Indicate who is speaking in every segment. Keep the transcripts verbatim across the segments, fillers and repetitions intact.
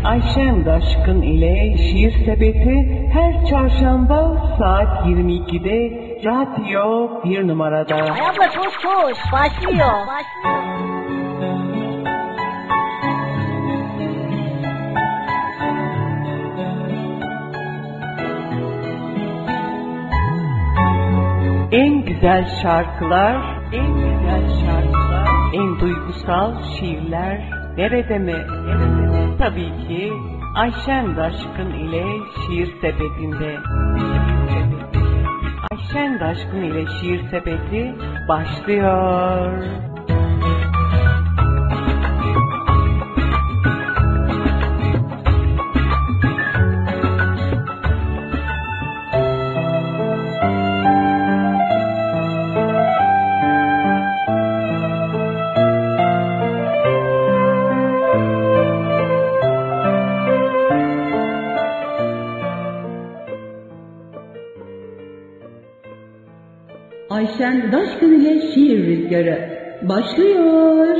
Speaker 1: Ayşen Daşkın ile Şiir Sepeti her çarşamba saat yirmi ikide Radyo bir numarada.
Speaker 2: Ay abla koş koş başlıyor. Başlıyor.
Speaker 1: En güzel şarkılar, en güzel şarkılar, en duygusal şiirler nerede mi? Nerede mi? Tabii ki Ayşen Daşkın ile Şiir Sepeti'nde. Ayşen Daşkın ile Şiir Sepeti başlıyor.
Speaker 3: Ayşen Daşkın ile Şiir Rüzgarı başlıyor.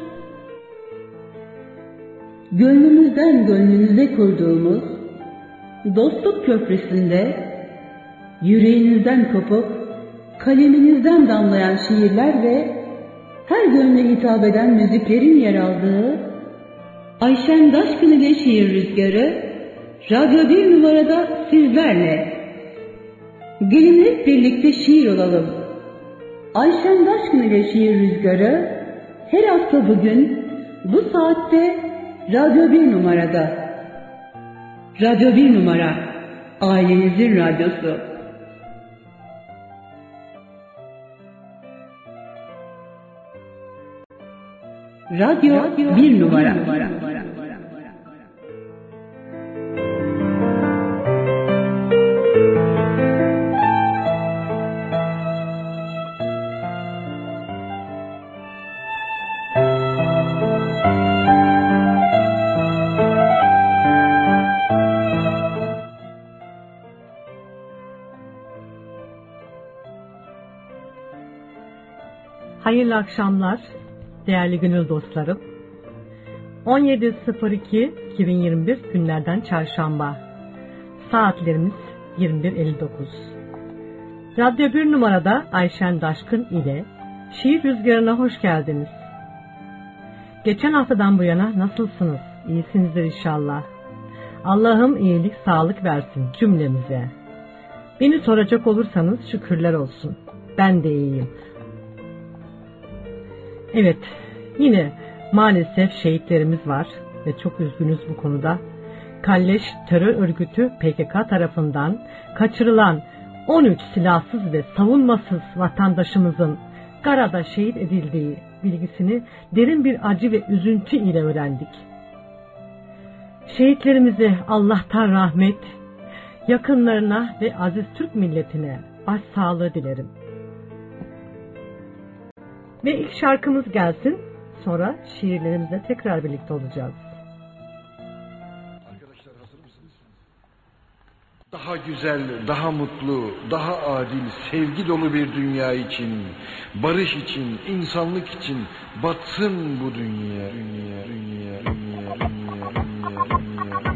Speaker 3: Gönlümüzden gönlünüze kurduğumuz dostluk köprüsünde yüreğinizden kopup kaleminizden damlayan şiirler ve her gönle hitap eden müziklerin yer aldığı Ayşen Daşkın ile Şiir Rüzgarı Radyo bir numarada sizlerle. Gelin hep birlikte şiir olalım. Ayşen Daşkın ile Şiir Rüzgarı her hafta bugün bu saatte Radyo bir numarada. Radyo bir numara, ailenizin radyosu. Radyo, Radyo bir numara. Bir numara.
Speaker 4: Hayırlı akşamlar değerli gönül dostlarım. on yedi sıfır iki iki bin yirmi bir günlerden çarşamba. Saatlerimiz yirmi bir elli dokuz. Radyo bir numarada Ayşen Daşkın ile Şiir Rüzgarı'na hoş geldiniz. Geçen haftadan bu yana nasılsınız? İyisinizdir inşallah. Allah'ım iyilik, sağlık versin cümlemize. Beni soracak olursanız şükürler olsun. Ben de iyiyim. Evet, yine maalesef şehitlerimiz var ve çok üzgünüz bu konuda. Kalleş terör örgütü P K K tarafından kaçırılan on üç silahsız ve savunmasız vatandaşımızın Gara'da şehit edildiği bilgisini derin bir acı ve üzüntü ile öğrendik. Şehitlerimize Allah'tan rahmet, yakınlarına ve aziz Türk milletine başsağlığı dilerim. Ve ilk şarkımız gelsin, sonra şiirlerimizle tekrar birlikte olacağız.
Speaker 5: Arkadaşlar hazır mısınız? Daha güzel, daha mutlu, daha adil, sevgi dolu bir dünya için, barış için, insanlık için batsın bu dünya. Dünya, dünya, dünya, dünya, dünya, dünya, dünya, dünya.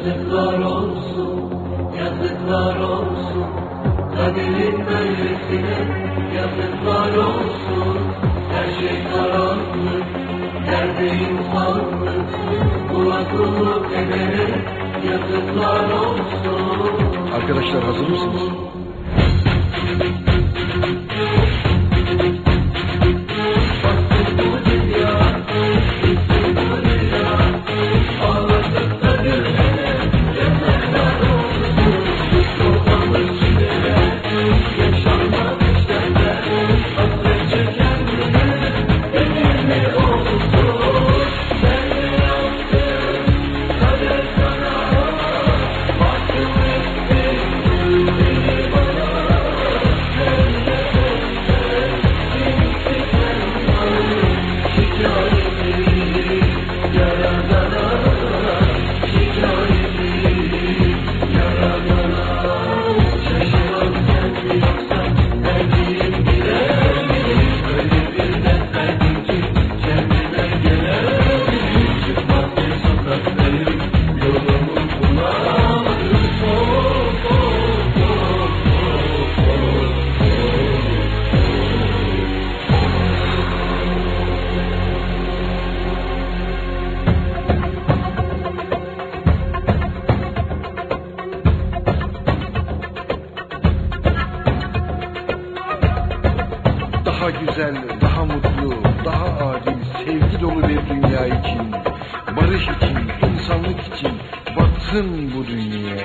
Speaker 6: Yazıklar olsun, yazıklar olsun, kaderin böylesine yazıklar olsun. Her şey karanlık, nerede insanlık, kula kulluk edene yazıklar olsun.
Speaker 5: Arkadaşlar hazır mısınız? Daha güzel, daha mutlu, daha adil, sevgi dolu bir dünya için, barış için, insanlık için batsın bu dünya.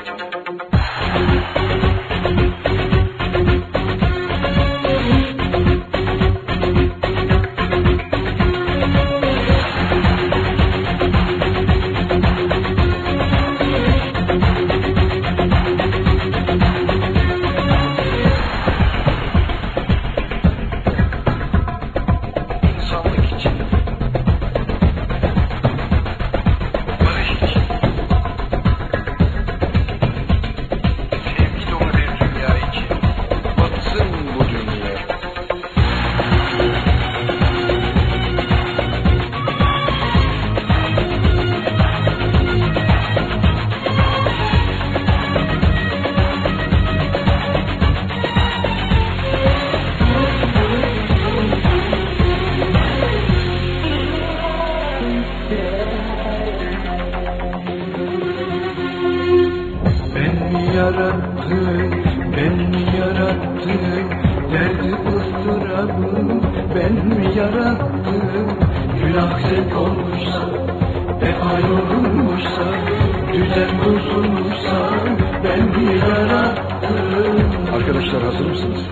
Speaker 6: Yarattı, ben mi yarattı, derdi ıstırabı ben mi yarattım? Günah zevk olmuşsa, vefa yorulmuşsa, düzen bozulmuşsa ben mi yarattım?
Speaker 5: Arkadaşlar hazır mısınız?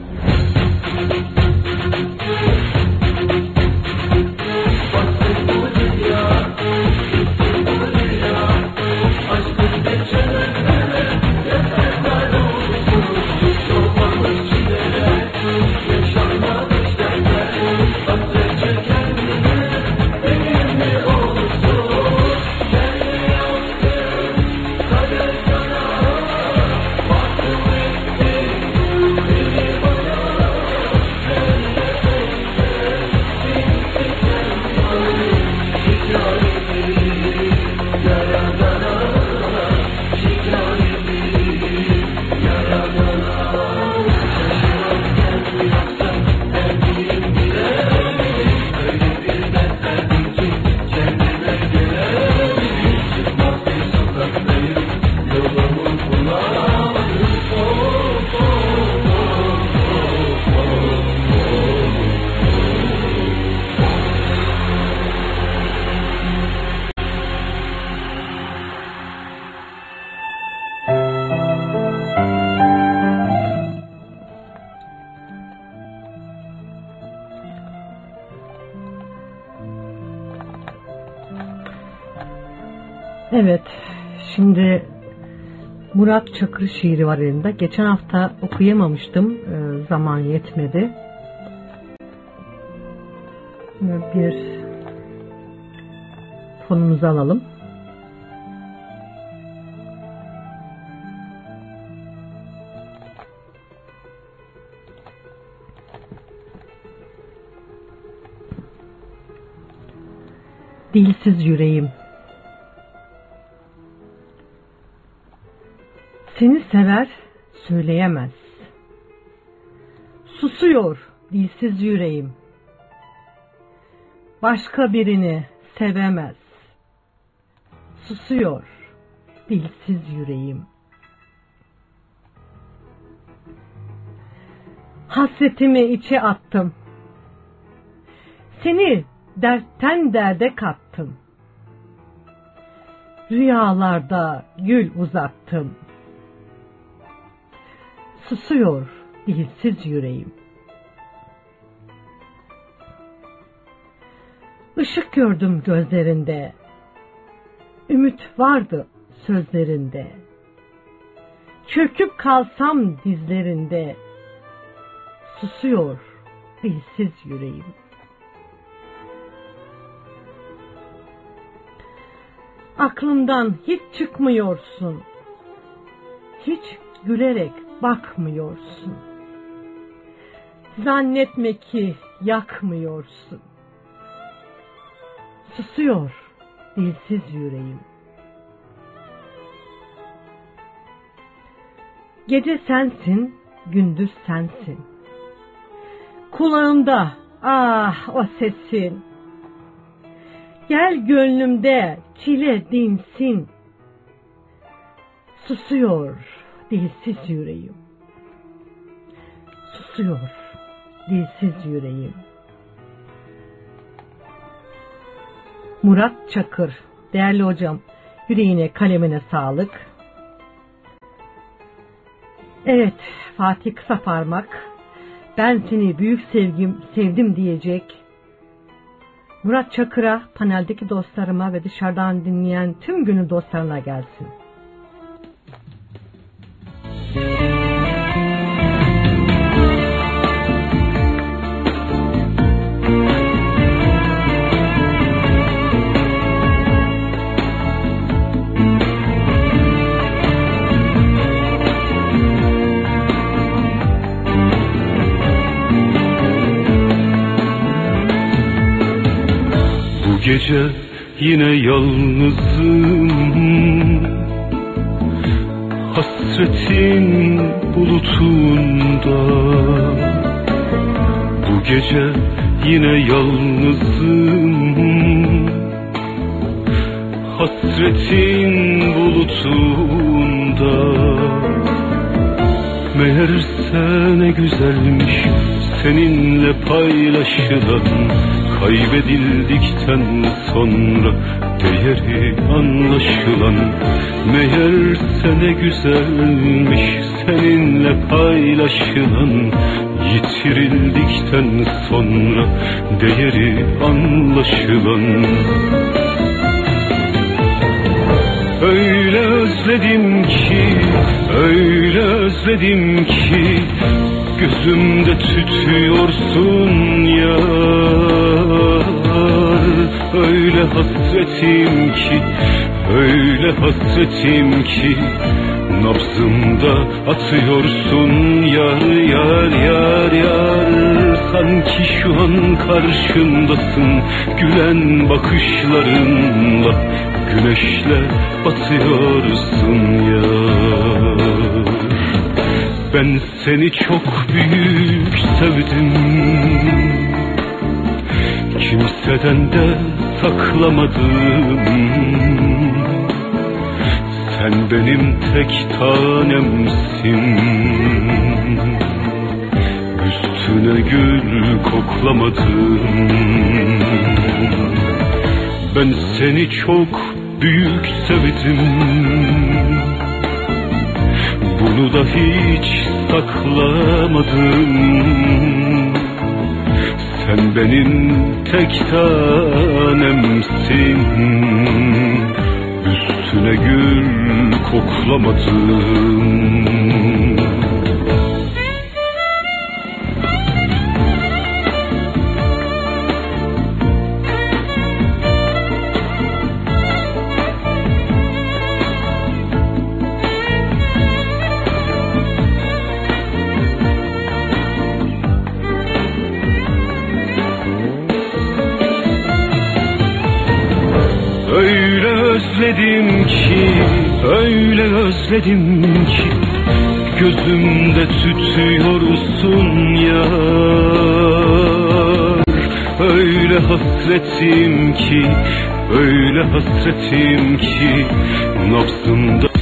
Speaker 4: Evet, şimdi Murat Çakır şiiri var elimde. Geçen hafta okuyamamıştım, e, zaman yetmedi. Bir fonumuzu alalım. Dilsiz yüreğim, Seni sever, söyleyemez. Susuyor dilsiz yüreğim. Başka birini sevemez. Susuyor dilsiz yüreğim. Hasretimi içe attım. Seni dertten derde kattım. Rüyalarda gül uzattım. Susuyor dilsiz yüreğim. Işık gördüm gözlerinde. Ümit vardı sözlerinde. Çöküp kalsam dizlerinde. Susuyor dilsiz yüreğim. Aklımdan hiç çıkmıyorsun. Hiç gülerek bakmıyorsun. Zannetme ki yakmıyorsun. Susuyor dilsiz yüreğim. Gece sensin, gündüz sensin. Kulağımda ah o sesin. Gel gönlümde çile dinsin. Susuyor dilsiz yüreğim. Susuyor dilsiz yüreğim. Murat Çakır, değerli hocam, yüreğine kalemine sağlık. Evet, Fatih Kısaparmak, ben seni büyük sevgim sevdim diyecek. Murat Çakır'a, paneldeki dostlarıma ve dışarıdan dinleyen tüm gönül dostlarına gelsin.
Speaker 6: Bu gece yine yalnızım, hasretin bulutunda. Bu gece yine yalnızım, hasretin bulutunda. Meğerse ne güzelmiş seninle paylaşılan, kaybedildikten sonra değeri anlaşılan. Meğerse ne güzelmiş seninle paylaşılan, yitirildikten sonra değeri anlaşılan. Öyle özledim ki, öyle özledim ki, gözümde tütüyorsun yar. Öyle hasretim ki, öyle hasretim ki, nabzımda atıyorsun yar yar yar yar. Sanki şu an karşımdasın, gülen bakışlarınla güneşle batıyorsun yar. Ben seni çok büyük sevdim, kimseden de saklamadım. Sen benim tek tanemsin, üstüne gül koklamadım. Ben seni çok büyük sevdim, bunu da hiç saklamadım. Sen benim tek tanemsin, üstüne gül koklamadım. özledim ki, öyle özledim ki, gözümde tütüyorsun yar. Öyle hasretim ki, öyle hasretim ki, nabzımda.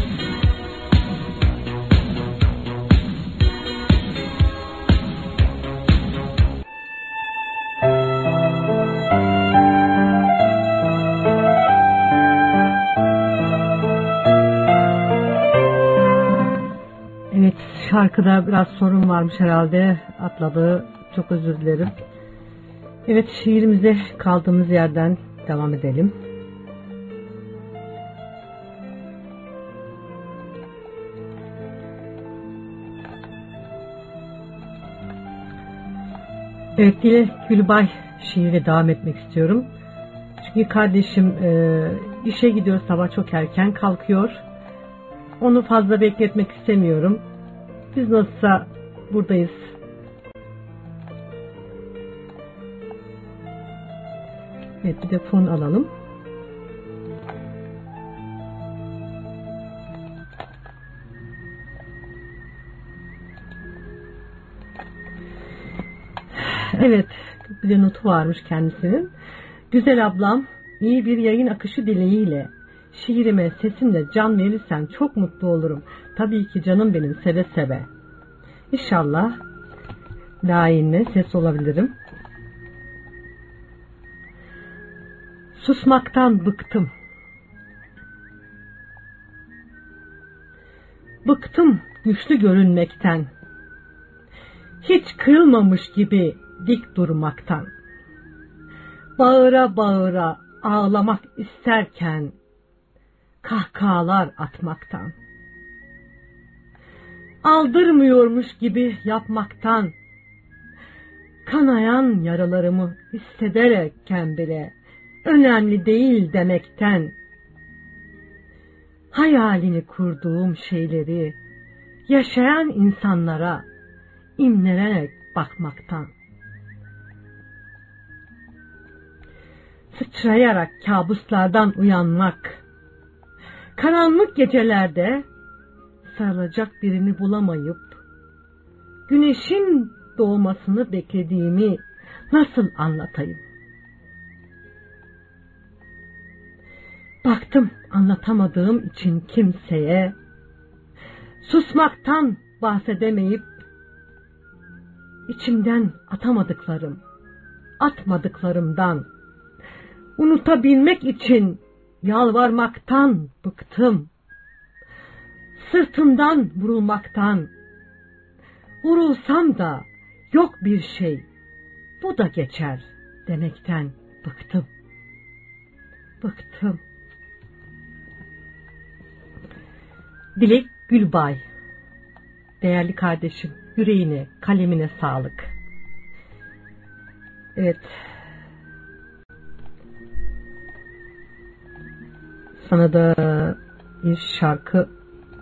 Speaker 4: Evet, şarkıda biraz sorun varmış herhalde, atladı, çok özür dilerim. Evet, şiirimize kaldığımız yerden devam edelim. Evet, Dile Gülbay şiiriyle devam etmek istiyorum. Çünkü kardeşim e, işe gidiyor, sabah çok erken kalkıyor. Onu fazla bekletmek istemiyorum. Biz nasılsa buradayız. Evet, bir de fon alalım. Evet, bir de notu varmış kendisinin. Güzel ablam, iyi bir yayın akışı dileğiyle şiirime sesinle can verirsen çok mutlu olurum. Tabii ki canım benim, seve seve. İnşallah layığıyla ses olabilirim. Susmaktan bıktım. Bıktım güçlü görünmekten. Hiç kırılmamış gibi dik durmaktan. Bağıra bağıra ağlamak isterken kahkahalar atmaktan. Aldırmıyormuş gibi yapmaktan. Kanayan yaralarımı hissederken bile önemli değil demekten. Hayalini kurduğum şeyleri yaşayan insanlara imlenerek bakmaktan. Sıçrayarak kabuslardan uyanmak. Karanlık gecelerde sarılacak birini bulamayıp güneşin doğmasını beklediğimi nasıl anlatayım? Baktım anlatamadığım için kimseye, susmaktan bahsedemeyip içimden atamadıklarım, atmadıklarımdan unutabilmek için yalvarmaktan bıktım. Sırtımdan vurulmaktan, vurulsam da yok bir şey, bu da geçer demekten bıktım. Bıktım. Dilek Gülbay. Değerli kardeşim, yüreğine, kalemine sağlık. Evet. Sana da bir şarkı.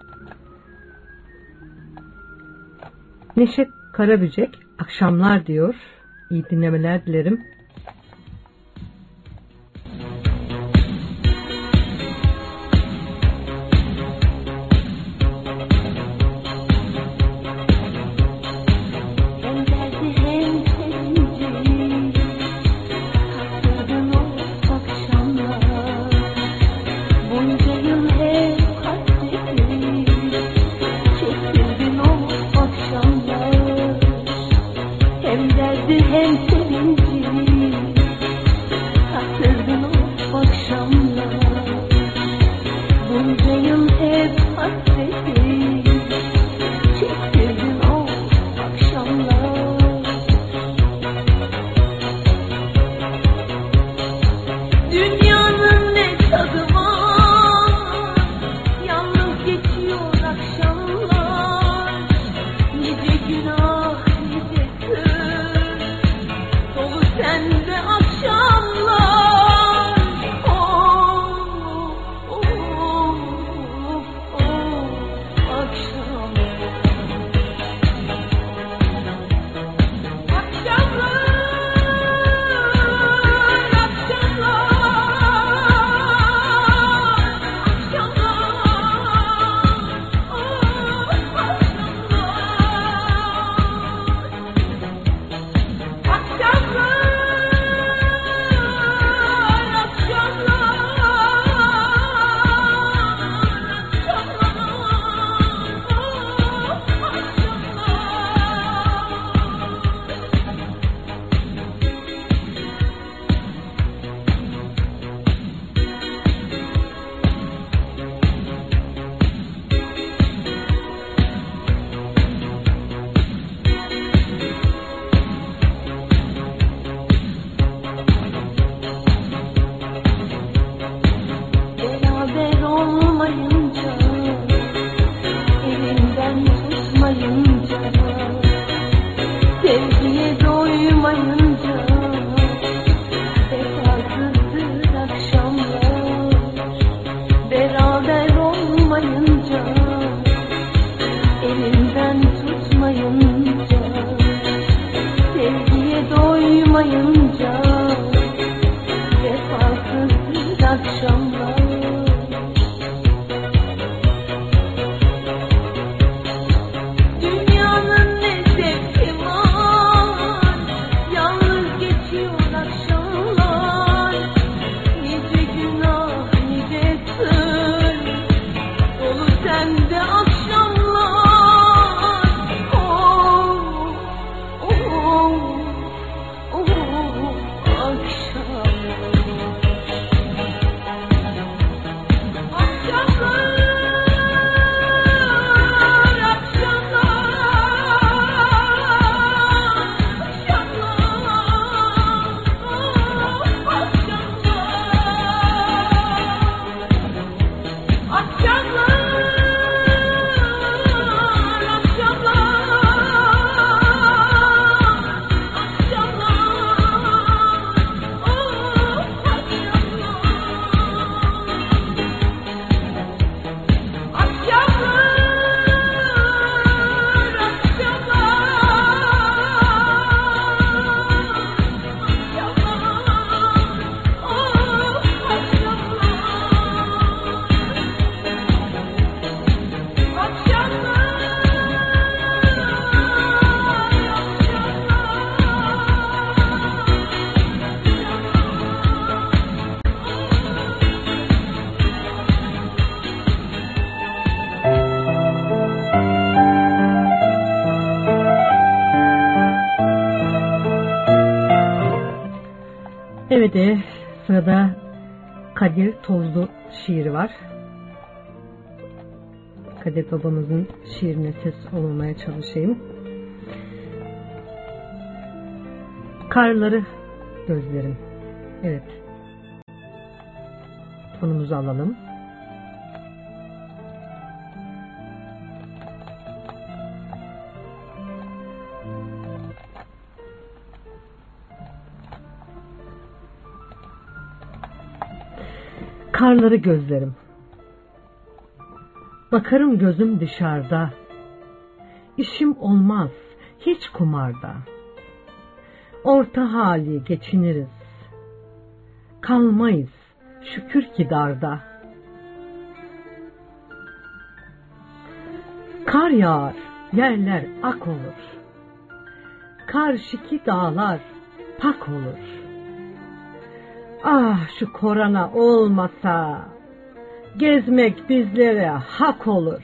Speaker 4: Neşet Karabücek akşamlar diyor. İyi dinlemeler dilerim.
Speaker 7: Dünyanın ne tadı var olmayınca, elinden tutmayınca, sevgiye doymayınca, vefasızdır akşamlar, beraber olmayınca, elinden tutmayınca, sevgiye doymayınca, vefasızdır akşamlar. Dünyanın ne zevki var, yalnız geçiyor akşamlar. Nice günah, nice sır, dolu sende akşamlar. Oh, oh, oh, akşamlar.
Speaker 4: Evet, de sırada Kadir Tozlu şiiri var. Kadir babamızın şiirine ses olmaya çalışayım. Karları gözlerim. Evet. Tonumuzu alalım. Karları gözlerim. Bakarım gözüm dışarıda. İşim olmaz hiç kumarda. Orta hali geçiniriz. Kalmayız şükür ki darda. Kar yağar, yerler ak olur. Karşıki dağlar pak olur. Ah şu korona olmasa, gezmek bizlere hak olur.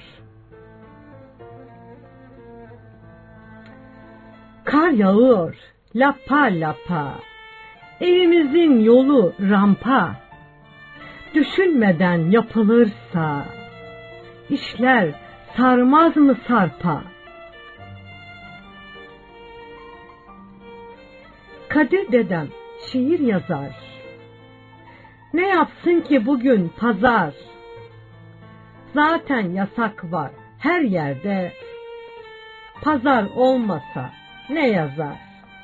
Speaker 4: Kar yağıyor, lapa lapa, evimizin yolu rampa. Düşünmeden yapılırsa, işler sarmaz mı sarpa? Kadir dedem şiir yazar. Ne yapsın ki bugün pazar? Zaten yasak var her yerde. Pazar olmasa ne yazar?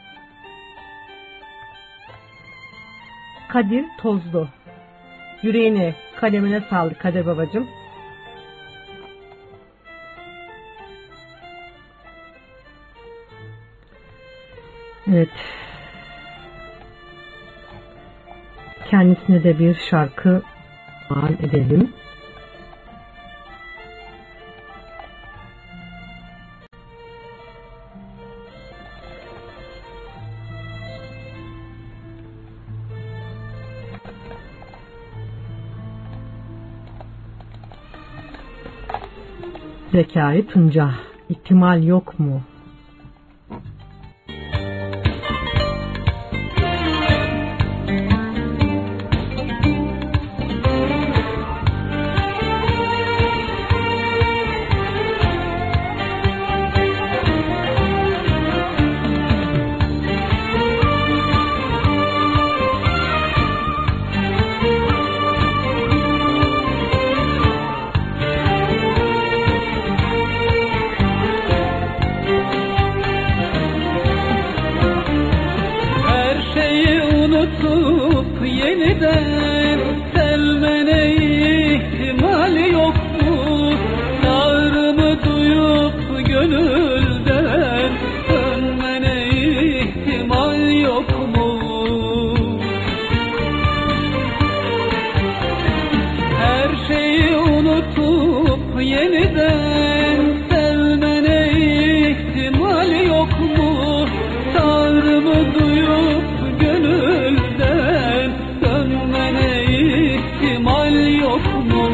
Speaker 4: Kadir Tozlu. Yüreğine, kalemine sağlık Kadir babacığım. Evet. Kendisine de bir şarkı armağan edelim. Zekai Tunca, ihtimal yok mu?
Speaker 6: gönülden, dönmene ihtimal yok mu? Her şeyi unutup yeniden sevmene ihtimal yok mu? Tanrımı duyup gönülden dönmene ihtimal yok mu?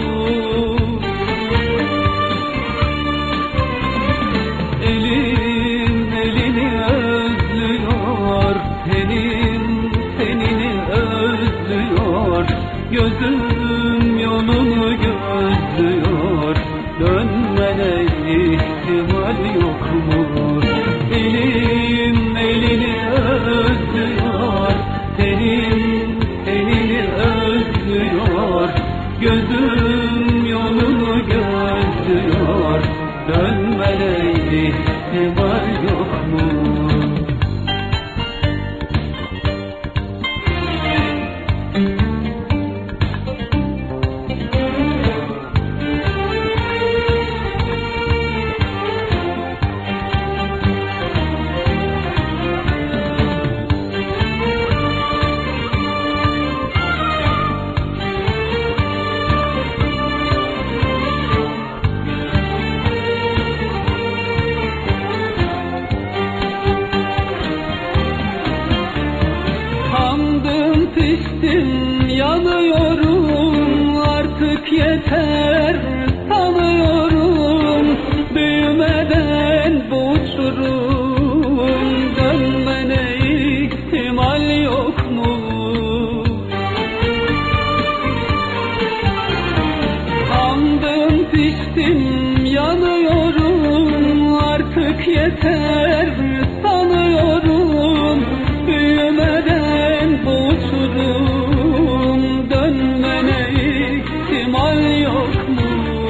Speaker 6: Elim elini özlüyor, tenim tenini özlüyor, gözüm yolunu gözlüyor, dönmene ihtimal yok mu? Elim elini özlüyor, tenim tenini özlüyor, gözüm yolunu gözlüyor, dönmene ihtimal yok mu? Kandım piştim yanıyorum, artık yeter sanıyorum, büyümeden bu uçurum, dönmene ihtimal yok mu? Kandım piştim yanıyorum, artık yeter sanıyorum, büyümeden bu uçurum, dönmene ihtimal yok mu?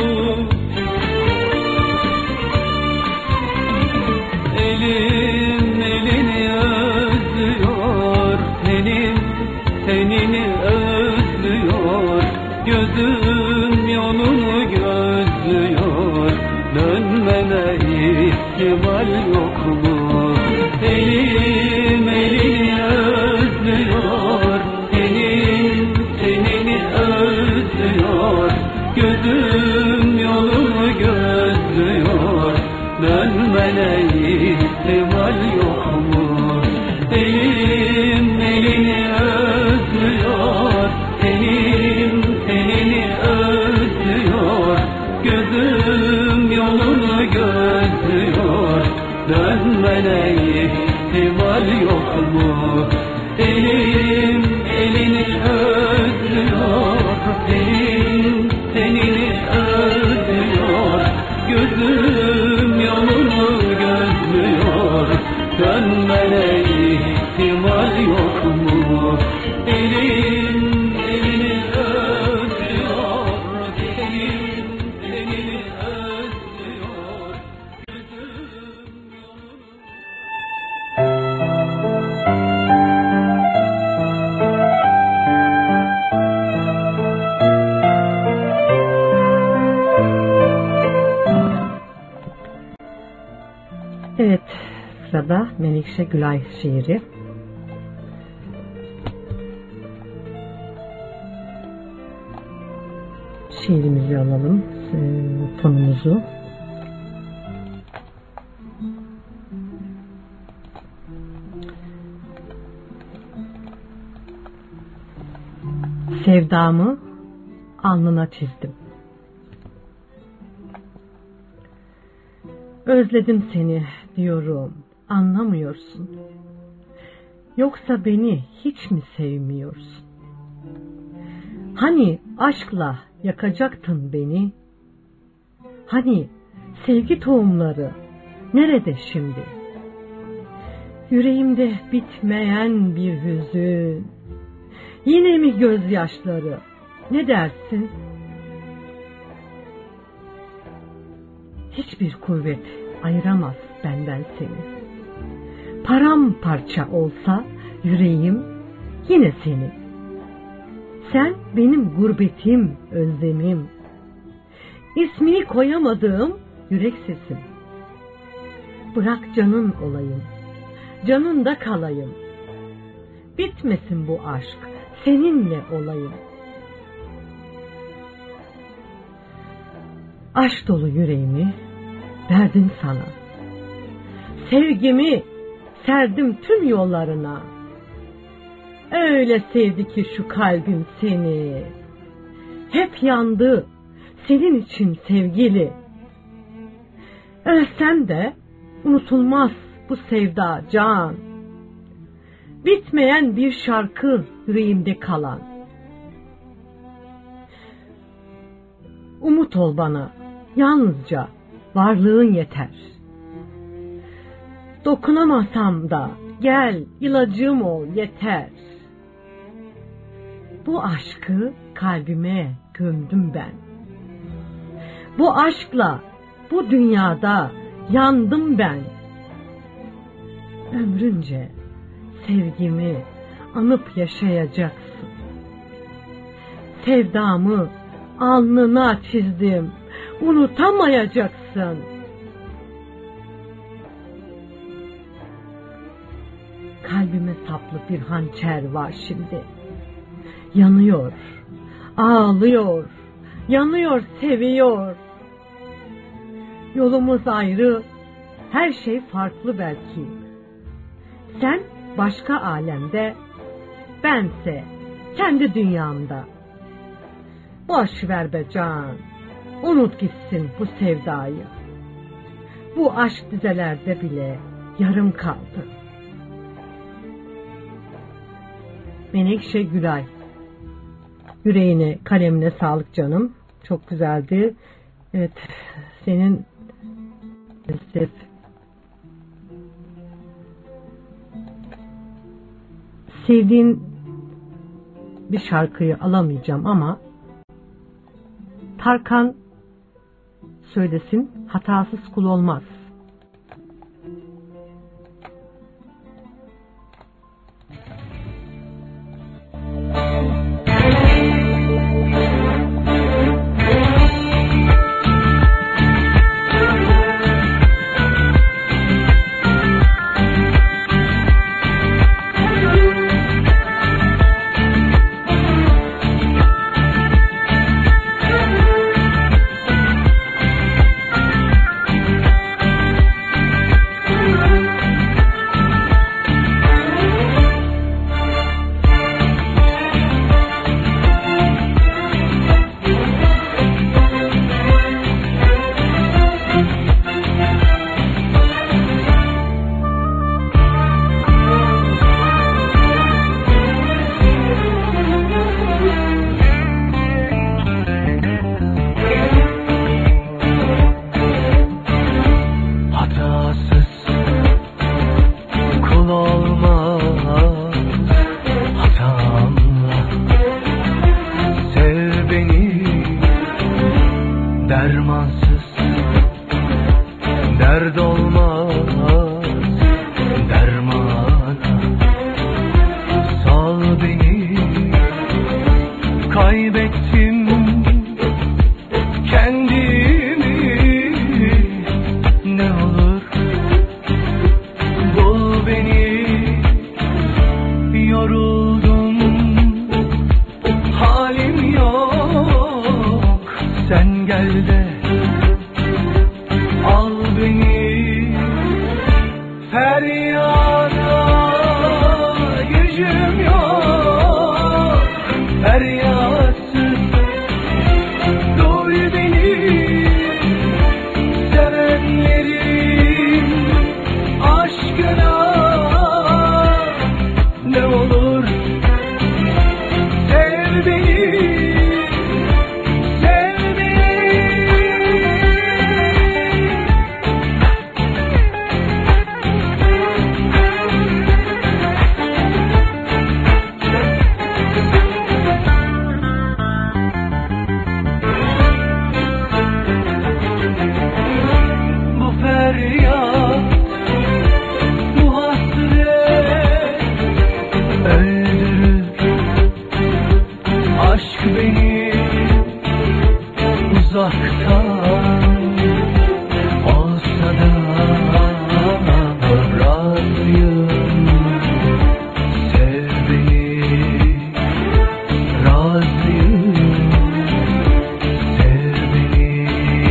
Speaker 6: Elim elini özlüyor, tenim tenini özlüyor, gözüm yolunu gözlüyor, dönmene ihtimal yok mu? Elim elini özlüyor, tenim tenini özlüyor, gözüm yolunu gözlüyor, dönmene ihtimal yok mu? Elim elini özlüyor, tenim tenini özlüyor, gözüm yolunu gözlüyor, dönmene ihtimal yok mu? Elim elini özlüyor, tenim tenini özlüyor, gözüm yolunu gözlüyor, dönmene ihtimal yok mu? Elim elini özlüyor, tenim tenini özlüyor, gözüm yolunu.
Speaker 4: Evet, sırada Menekşe Gülay şiiri. Şiirimizi alalım, e, tonumuzu. Sevdamı alnına çizdim. Özledim seni diyorum, anlamıyorsun. Yoksa beni hiç mi sevmiyorsun? Hani aşkla yakacaktın beni? Hani sevgi tohumları nerede şimdi? Yüreğimde bitmeyen bir hüzün. Yine mi gözyaşları? Ne dersin? Hiçbir kuvvet ayıramaz benden seni. Paramparça olsa yüreğim yine senin. Sen benim gurbetim, özlemim. İsmini koyamadığım yürek sesim. Bırak canın olayım, canında kalayım. Bitmesin bu aşk, seninle olayım. Aşk dolu yüreğimi verdim sana. Sevgimi serdim tüm yollarına. Öyle sevdi ki şu kalbim seni. Hep yandı senin için sevgili. Ölsem de unutulmaz bu sevda can. Bitmeyen bir şarkı yüreğimde kalan. Umut ol bana, yalnızca varlığın yeter. Dokunamasam da gel ilacım ol yeter. Bu aşkı kalbime gömdüm ben. Bu aşkla bu dünyada yandım ben. Ömrünce sevgimi anıp yaşayacaksın. Sevdamı alnına çizdim, unutamayacaksın. Kalbime saplı bir hançer var şimdi. Yanıyor, ağlıyor, yanıyor, seviyor. Yolumuz ayrı, her şey farklı belki. Sen başka alemde, bense kendi dünyamda. Boş ver be can, unut gitsin bu sevdayı. Bu aşk dizelerde bile yarım kaldı. Menekşe Gülay. Yüreğine, kalemine sağlık canım. Çok güzeldi. Evet, senin maalesef sevdiğin bir şarkıyı alamayacağım ama Tarkan söylesin, hatasız kul olmaz.
Speaker 6: uzaktan olsa da razıyım. Sev beni, razıyım. Sev beni.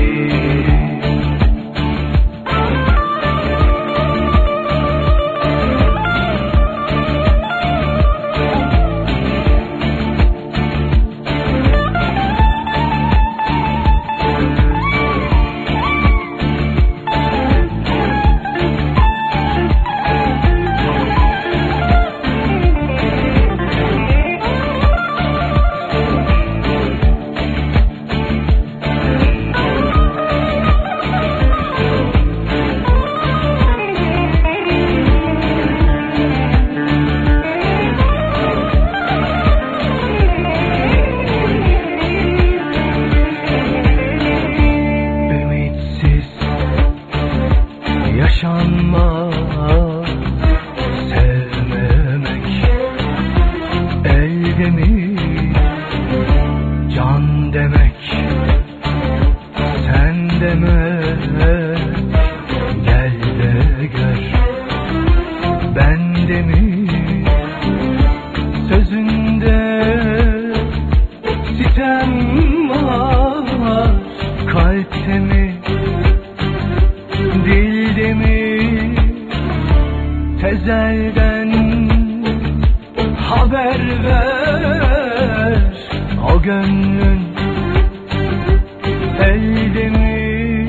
Speaker 6: Ümitsiz yaşanmaz, sevmemek elde mi can demek, sen deme gel de gör, ben de mi sözünde sitem var, kalpte mi dilde mi tezelden haber ver, o gönlün elde mi,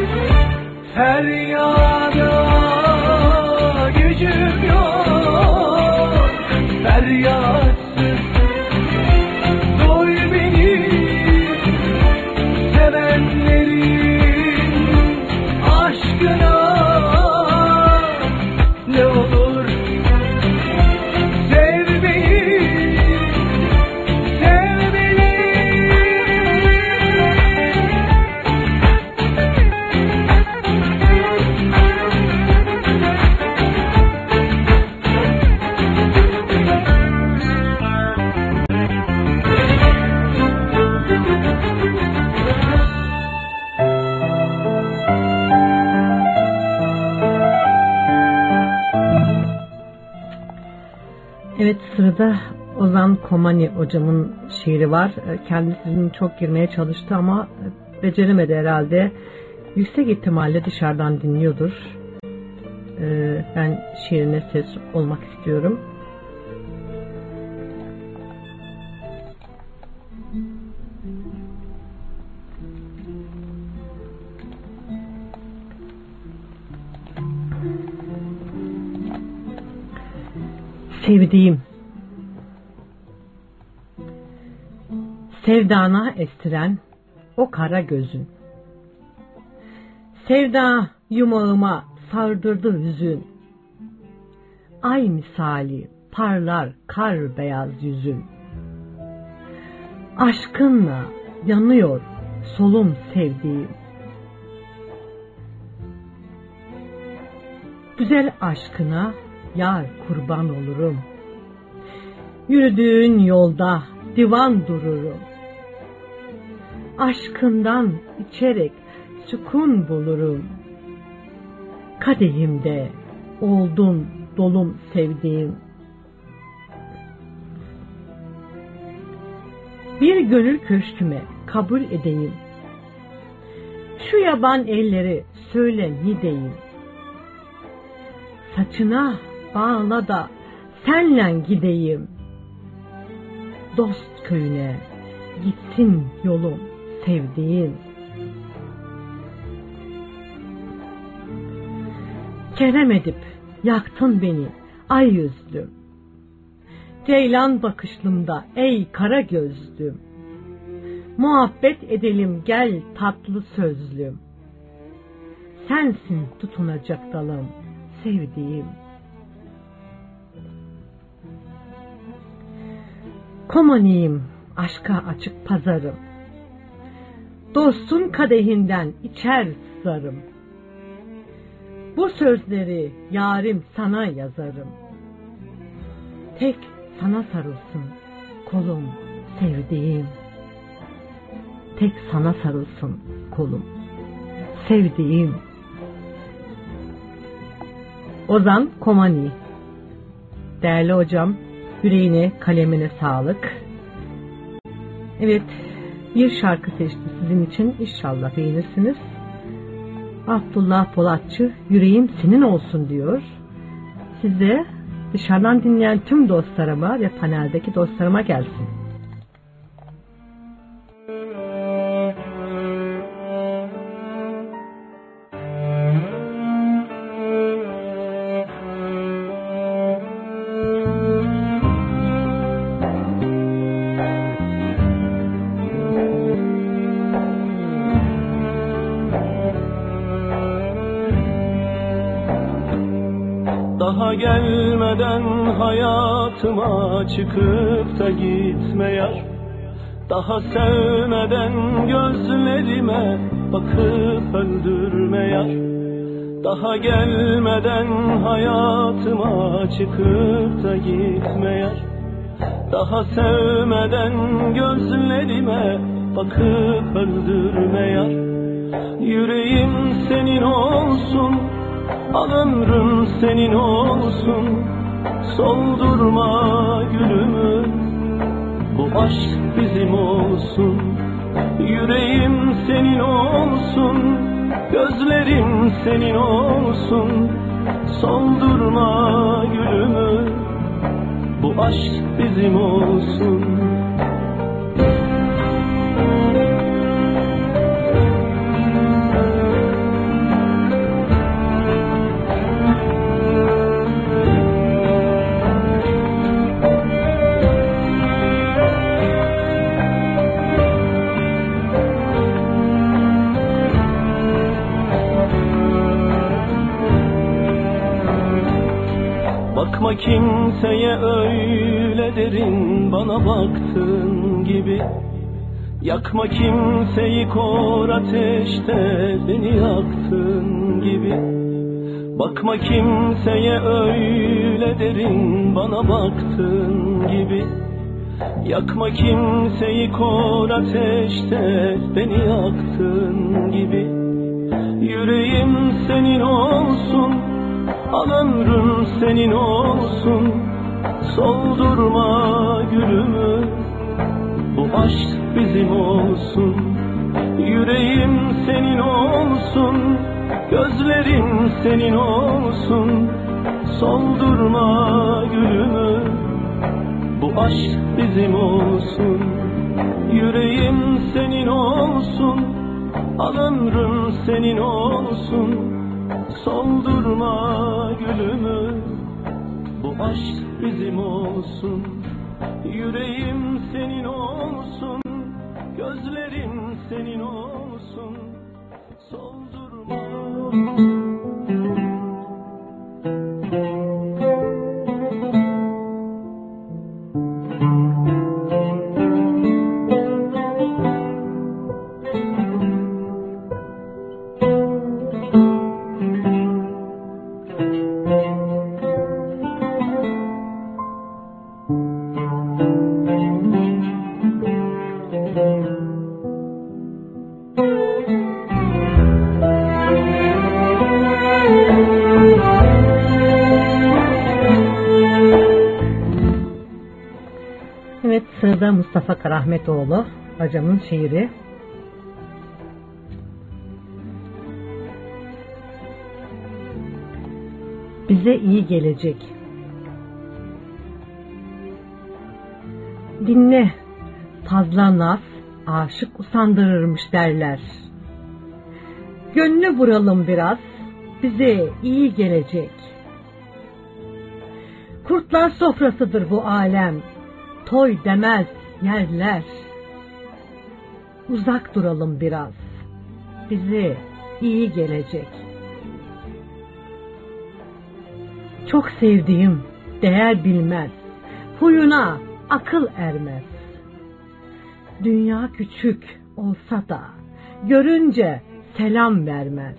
Speaker 6: feryada gücüm yok, feryatsız doy beni, sevenlerin aşkına ne olur sev beni, sev beni.
Speaker 4: Evet, sırada Ozan Komani hocamın şiiri var. Kendisinin çok girmeye çalıştı ama beceremedi herhalde. Yüksek ihtimalle dışarıdan dinliyordur. Ee, ben şiirine ses olmak istiyorum. Sevdiğim, sevdana estiren o kara gözün, sevda yumağıma sardırdı hüzün, ay misali parlar kar beyaz yüzün, aşkınla yanıyor solum sevdiğim, güzel aşkına yar kurban olurum, yürüdüğün yolda divan dururum, aşkından içerek sükun bulurum, kadehimde oldun dolum sevdiğim. Bir gönül köşküme kabul edeyim, şu yaban elleri söyle ne deyim, saçına bağla da senle gideyim, dost köyüne gitsin yolum sevdiğim. Kerem edip yaktın beni ay yüzlüm, ceylan bakışlımda ey kara gözlüm, muhabbet edelim gel tatlı sözlüm, sensin tutunacak dalım sevdiğim. Komaniyim aşka açık pazarım, dostun kadehinden içer sızarım, bu sözleri yarim sana yazarım, tek sana sarılsın kolum sevdiğim, tek sana sarılsın kolum sevdiğim. Ozan Komani. Değerli hocam, yüreğine, kalemine sağlık. Evet, bir şarkı seçti sizin için, inşallah beğenirsiniz. Abdullah Polatçı, yüreğim senin olsun diyor. Size, dışarıdan dinleyen tüm dostlarıma ve paneldeki dostlarıma gelsin.
Speaker 6: Daha gelmeden hayatıma çıkıp da gitme yar. Daha sevmeden gözlerime bakıp öldürme yar. Daha gelmeden hayatıma çıkıp da gitme yar. Daha sevmeden gözlerime bakıp öldürme yar. Yüreğim senin olsun, al ömrüm senin olsun, soldurma gülümü, bu aşk bizim olsun. Yüreğim senin olsun, gözlerim senin olsun, soldurma gülümü, bu aşk bizim olsun. Bakma kimseye öyle derin, bana baktığın gibi. Yakma kimseyi kor ateşte, beni yaktığın gibi. Bakma kimseye öyle derin, bana baktığın gibi. Yakma kimseyi kor ateşte, beni yaktığın gibi. Yüreğim senin olsun, al ömrüm senin olsun, soldurma gülümü, bu aşk bizim olsun. Yüreğim senin olsun, gözlerim senin olsun, soldurma gülümü, bu aşk bizim olsun. Yüreğim senin olsun, al ömrüm senin olsun, soldurma gülümü, bu aşk bizim olsun. Yüreğim senin olsun, gözlerim senin olsun, soldurma.
Speaker 4: Evet, sırada Mustafa Karahmetoğlu hocamın şiiri. Bize iyi gelecek. Dinle, fazla naz aşık usandırırmış derler. Gönlü vuralım biraz, bize iyi gelecek. Kurtlar sofrasıdır bu alem, toy demez yerler. Uzak duralım biraz, bize iyi gelecek. Çok sevdiğim değer bilmez, huyuna akıl ermez. Dünya küçük olsa da görünce selam vermez.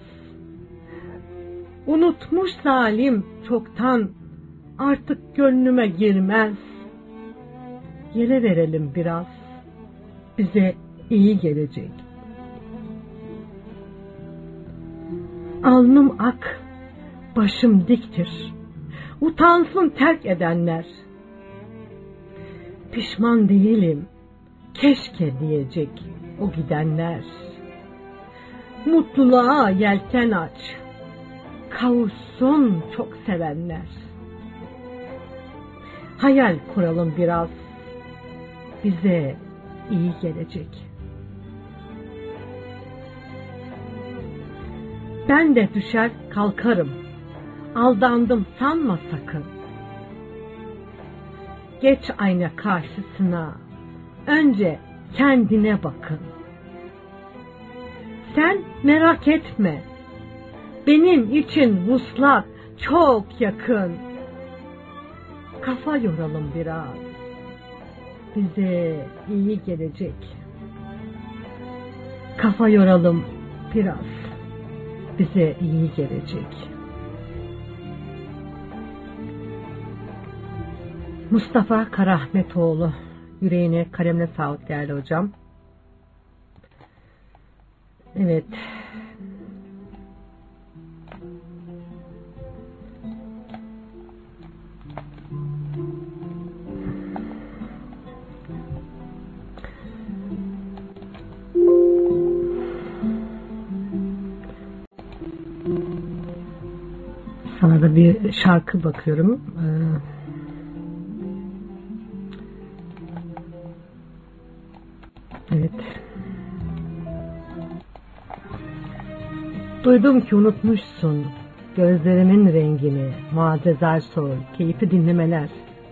Speaker 4: Unutmuş zalim çoktan, artık gönlüme girmez. Yere verelim biraz, bize iyi gelecek. Alnım ak, başım diktir. Utansın terk edenler. Pişman değilim, keşke diyecek o gidenler. Mutluluğa yelken aç, kavuşsun çok sevenler. Hayal kuralım biraz, bize iyi gelecek. Ben de düşer kalkarım, aldandım sanma sakın. Geç ayna karşısına, önce kendine bakın. Sen merak etme, benim için vuslat çok yakın. Kafa yoralım biraz, bize iyi gelecek. Kafa yoralım biraz, bize iyi gelecek. Mustafa Karahmetoğlu, yüreğine kalemle sağlık değerli hocam. Evet. Sana da bir şarkı bakıyorum. Ee, evet. Duydum ki unutmuşsun gözlerimin rengini, Muazzez Ersoy, keyifli dinlemeler.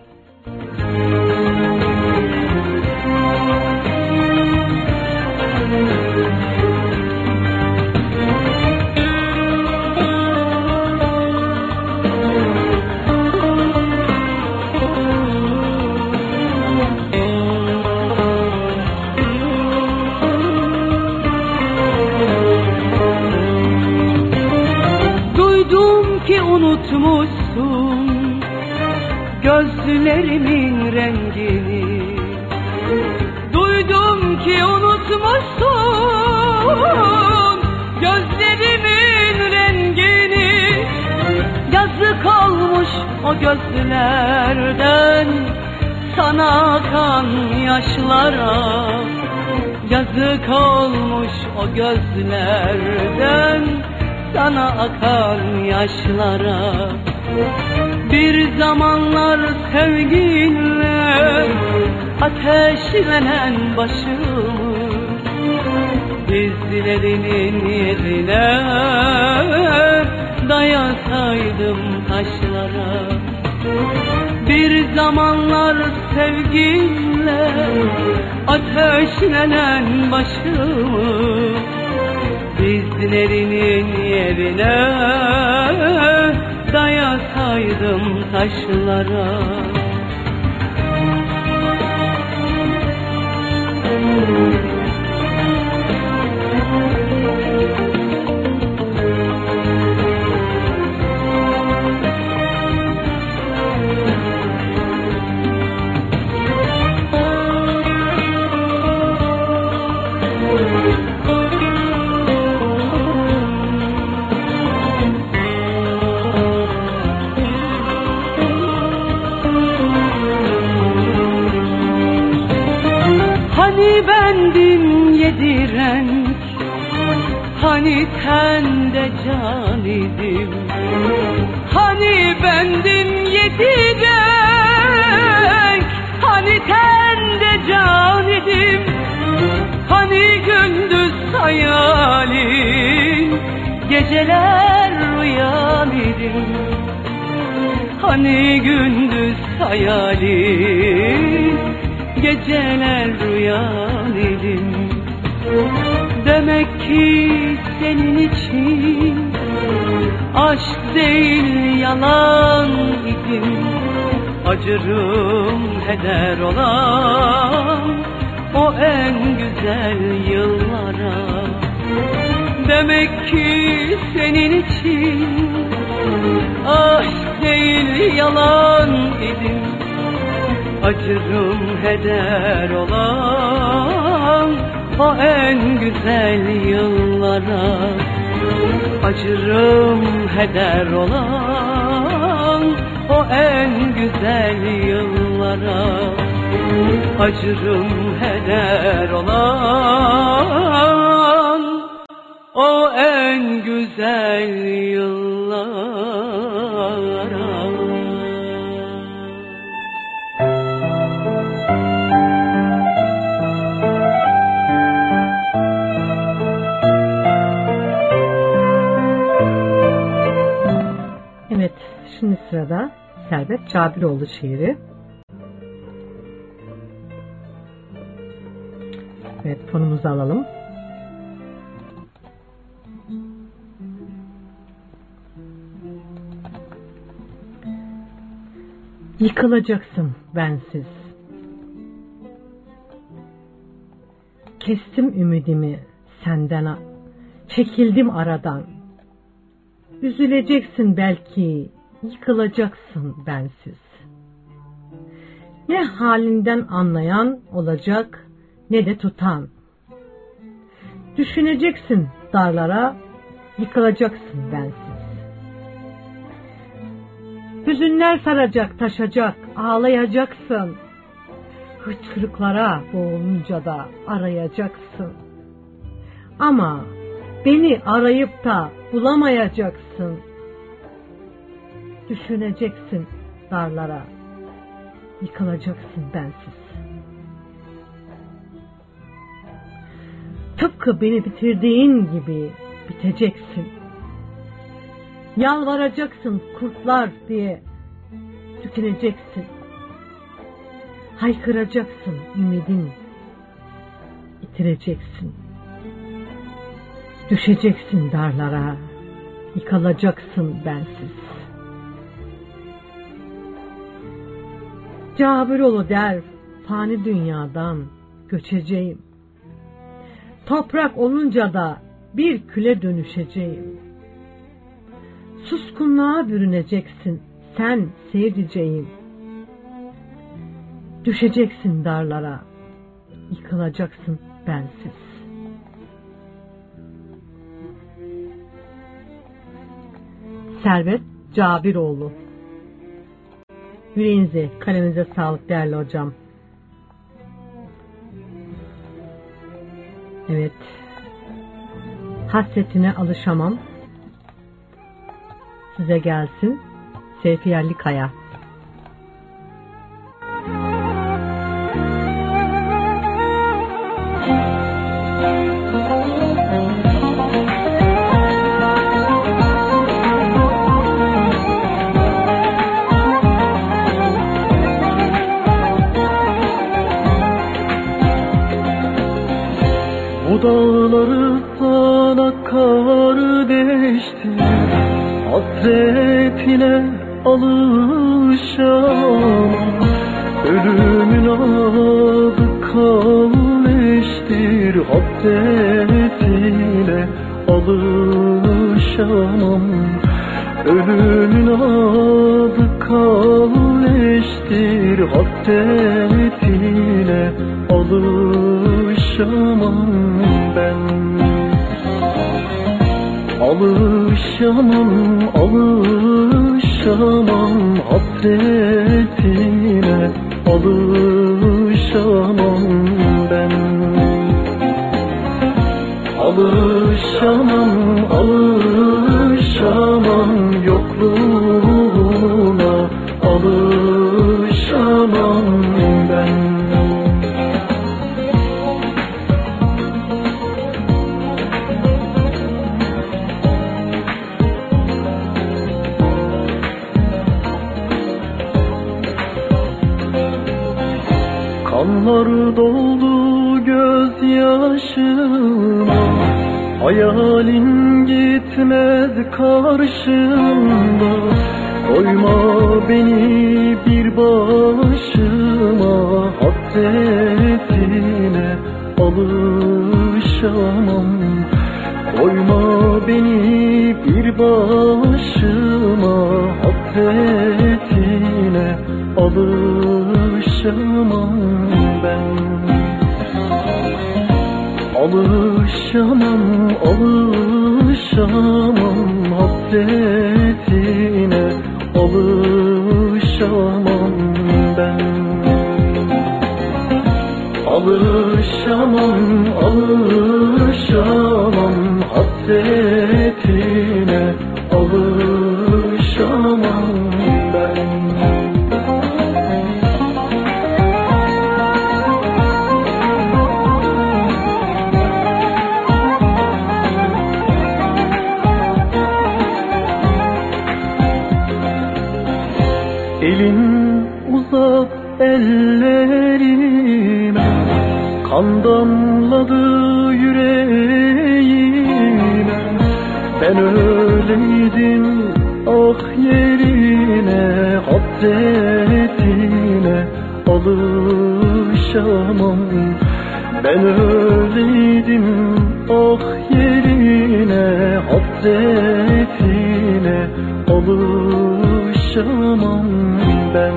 Speaker 6: Unutmuşsun gözlerimin rengini. Duydum ki unutmuşsun gözlerimin rengini. Yazık olmuş o gözlerden sana akan yaşlara. Yazık olmuş o gözlerden sana akan yaşlara. Bir zamanlar sevginle ateşlenen başımı dizlerinin yerine dayasaydım taşlara. Bir zamanlar sevginle ateşlenen başımı dizlerinin yerine dayasaydım taşlara. Hani bendin yedi renk, hani tende can idim. Hani bendin yedi renk, hani tende can idim. Hani gündüz hayalin, geceler rüyan idim. Hani gündüz hayalin, geceler rüyan idim. Demek ki senin için aşk değil yalan idim. Acırım heder olan o en güzel yıllara. Demek ki senin için aşk değil yalan idim. Acırım heder olan o en güzel yıllara.
Speaker 1: Acırım heder olan o en güzel yıllara. Acırım heder olan o en güzel yıllara.
Speaker 4: Evet, şimdi sırada Servet Cabiroğlu şiiri. Evet, fonumuzu alalım. Yıkılacaksın bensiz. Kestim ümidimi senden, çekildim aradan. Üzüleceksin belki, yıkılacaksın bensiz. Ne halinden anlayan olacak, ne de tutan. Düşüneceksin darlara, yıkılacaksın bensiz. Hüzünler saracak, taşacak, ağlayacaksın. Hıçkırıklara boğulunca da arayacaksın. Ama beni arayıp da bulamayacaksın. Düşüneceksin darlara, yıkılacaksın bensiz. Tıpkı beni bitirdiğin gibi biteceksin. Yalvaracaksın kurtlar diye tükeneceksin. Haykıracaksın ümidin, bitireceksin. Düşeceksin darlara, yıkılacaksın bensiz. Cabiroğlu der, fani dünyadan göçeceğim. Toprak olunca da bir küle dönüşeceğim. Suskunluğa bürüneceksin sen sevdiceğim. Düşeceksin darlara, yıkılacaksın bensiz. Servet Cabiroğlu. Yüreğinize, kalemize sağlık değerli hocam. Evet. Hasretine alışamam. Size gelsin. Seyfi Yerlikaya.
Speaker 6: O dağları sana kardeştir, hasretine alışamam. Ölümün adı kalleştir, hasretine alışamam. Ölümün adı kalleştir, hasretine alışamam ben. Alışamam, alışamam hasretine, alışamam ben. Alışamam, alışamam yokluğuna, alışamam ben. Kanlar doldu gözyaşıma, hayalin gitmez karşımda. Koyma beni bir başıma, hasretine alışamam. Koyma beni bir başıma, hasretine alışamam ben. Alışamam, alışamam
Speaker 8: Alışamam hasretine, alışamam ben. Alışamam, alışamam hasretine, alışamam ben. Elin uzat ellerime, kan damladı yüreğime. Ben öyleydim ah yerine, hasretine alışamam. Ben öyleydim ah yerine, hasretine alışamam ben.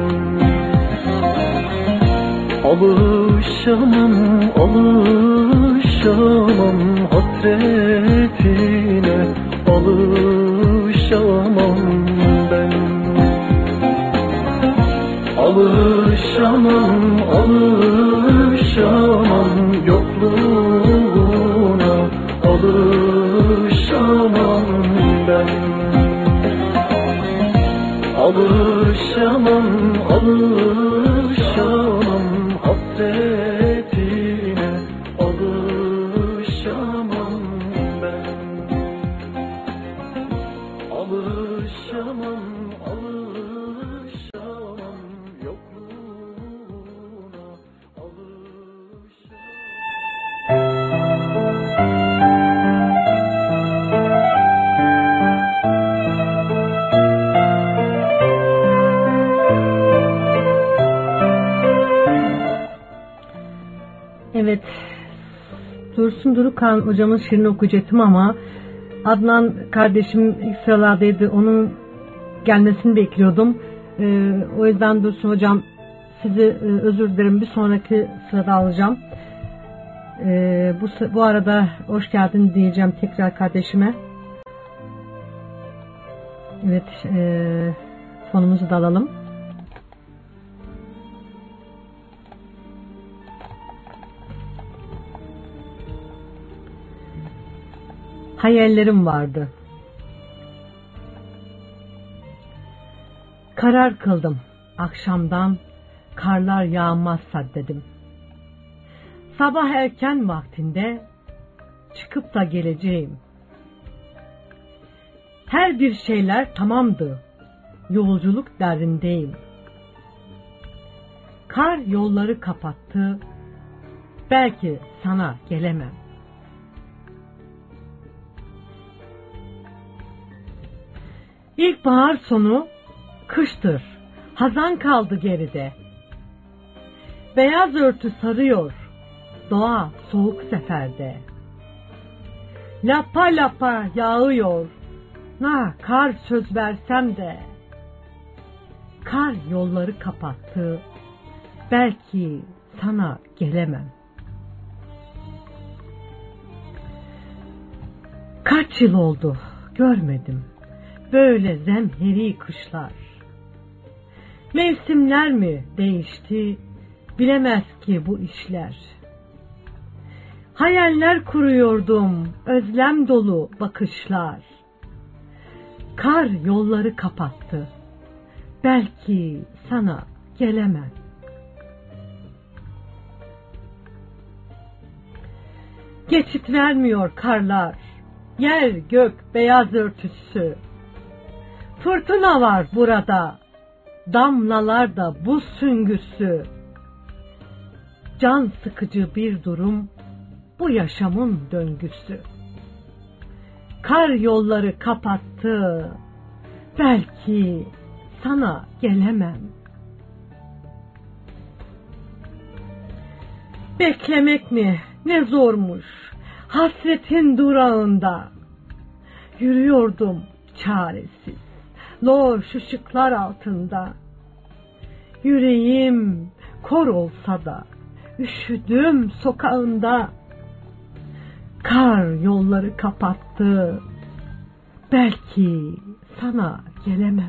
Speaker 8: Alışamam, alışamam hasretine, alışamam ben. Alışamam, alışamam yokluğuna, alışamam ben. Alışamam, alışamam hasretine, alışamam ben. Alışamam, alışamam yokluğuna,
Speaker 4: Evet, Dursun Durukan hocamın şiirini okuyacaktım ama Adnan kardeşim ilk sıralardaydı, onun gelmesini bekliyordum. Ee, o yüzden Dursun hocam sizi e, özür dilerim, bir sonraki sırada alacağım. Ee, bu, bu arada hoş geldin diyeceğim tekrar kardeşime. Evet, e, fonumuzu da alalım. Hayallerim vardı. Karar kıldım akşamdan, karlar yağmazsa dedim. Sabah erken vaktinde çıkıp da geleceğim. Her bir şeyler tamamdı, yolculuk derdindeyim. Kar yolları kapattı, belki sana gelemem. İlkbahar sonu kıştır, hazan kaldı geride. Beyaz örtü sarıyor, doğa soğuk seferde. Lapa lapa yağıyor, na kar söz versem de. Kar yolları kapattı, belki sana gelemem. Kaç yıl oldu görmedim böyle zemheri kışlar. Mevsimler mi değişti, bilemez ki bu işler. Hayaller kuruyordum, özlem dolu bakışlar. Kar yolları kapattı, belki sana gelemem. Geçit vermiyor karlar, yer gök beyaz örtüsü. Fırtına var burada, damlalar da buz süngüsü. Can sıkıcı bir durum, bu yaşamın döngüsü. Kar yolları kapattı, belki sana gelemem. Beklemek mi ne zormuş, hasretin durağında. Yürüyordum çaresiz, loş ışıklar altında. Yüreğim kor olsa da, üşüdüm sokağında. Kar yolları kapattı, belki sana gelemem.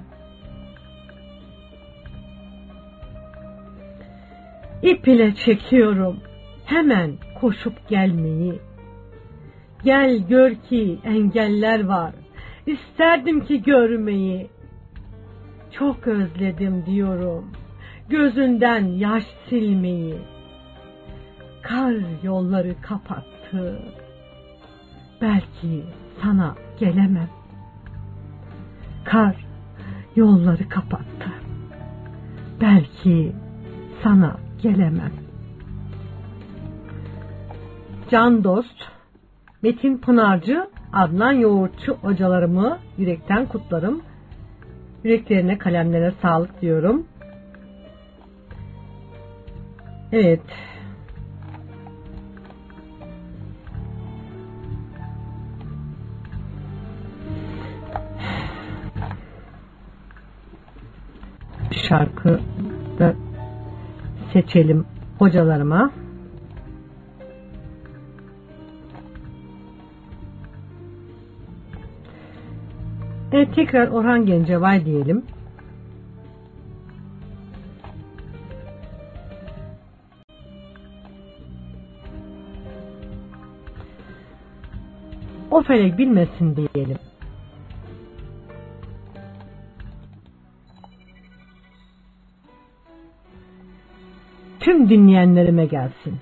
Speaker 4: İp ile çekiyorum hemen koşup gelmeyi. Gel gör ki engeller var, isterdim ki görmeyi. Çok özledim diyorum, gözünden yaş silmeyi. Kar yolları kapattı, belki sana gelemem. Kar yolları kapattı, belki sana gelemem. Can dost Metin Pınarcı, Adnan Yoğurtçu hocalarımı yürekten kutlarım. Yüreklerine, kalemlerine sağlık diyorum. Evet. Şarkı da seçelim hocalarıma. Evet, tekrar Orhan Gencebay diyelim. O felek bilmesin diyelim. Tüm dinleyenlerime gelsin.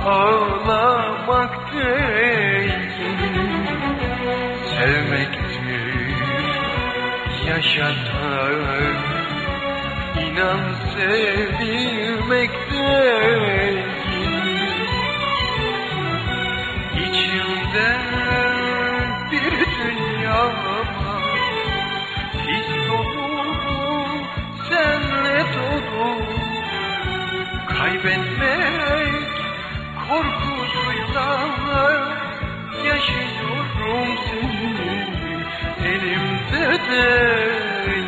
Speaker 5: ağlamak değil, sevmektir yaşatan. İnan sevilmek değil, içimde bir dünya his dolu, senle dolu. Kaybetmek korkusuyla yaşıyorum seni, elimde değil.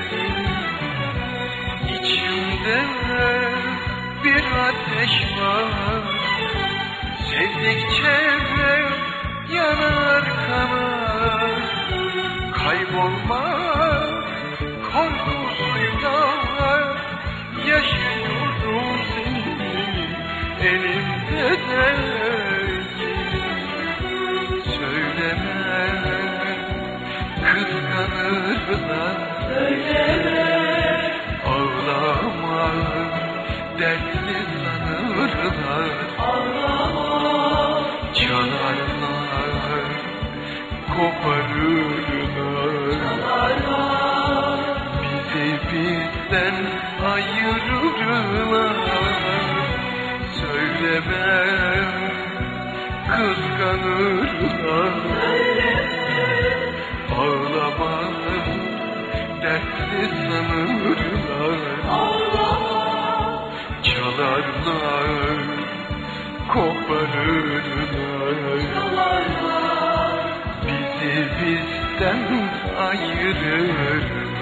Speaker 5: İçimde bir ateş var, sevdikçe yanar kanar. Kaybolmak korkusuyla yaşıyorum seni, elimde değil. Söyleme, kıskanırlar. Söyleme, ağlama, dertli sanırlar. Ağlama, çalarlar, koparırlar. Çalarlar, bizi bizden ayırırlar. Söyleme, kıskanırlar. Ağlama, dertli sanırlar. Çalarlar, koparırlar. Bizi bizden ayırırlar.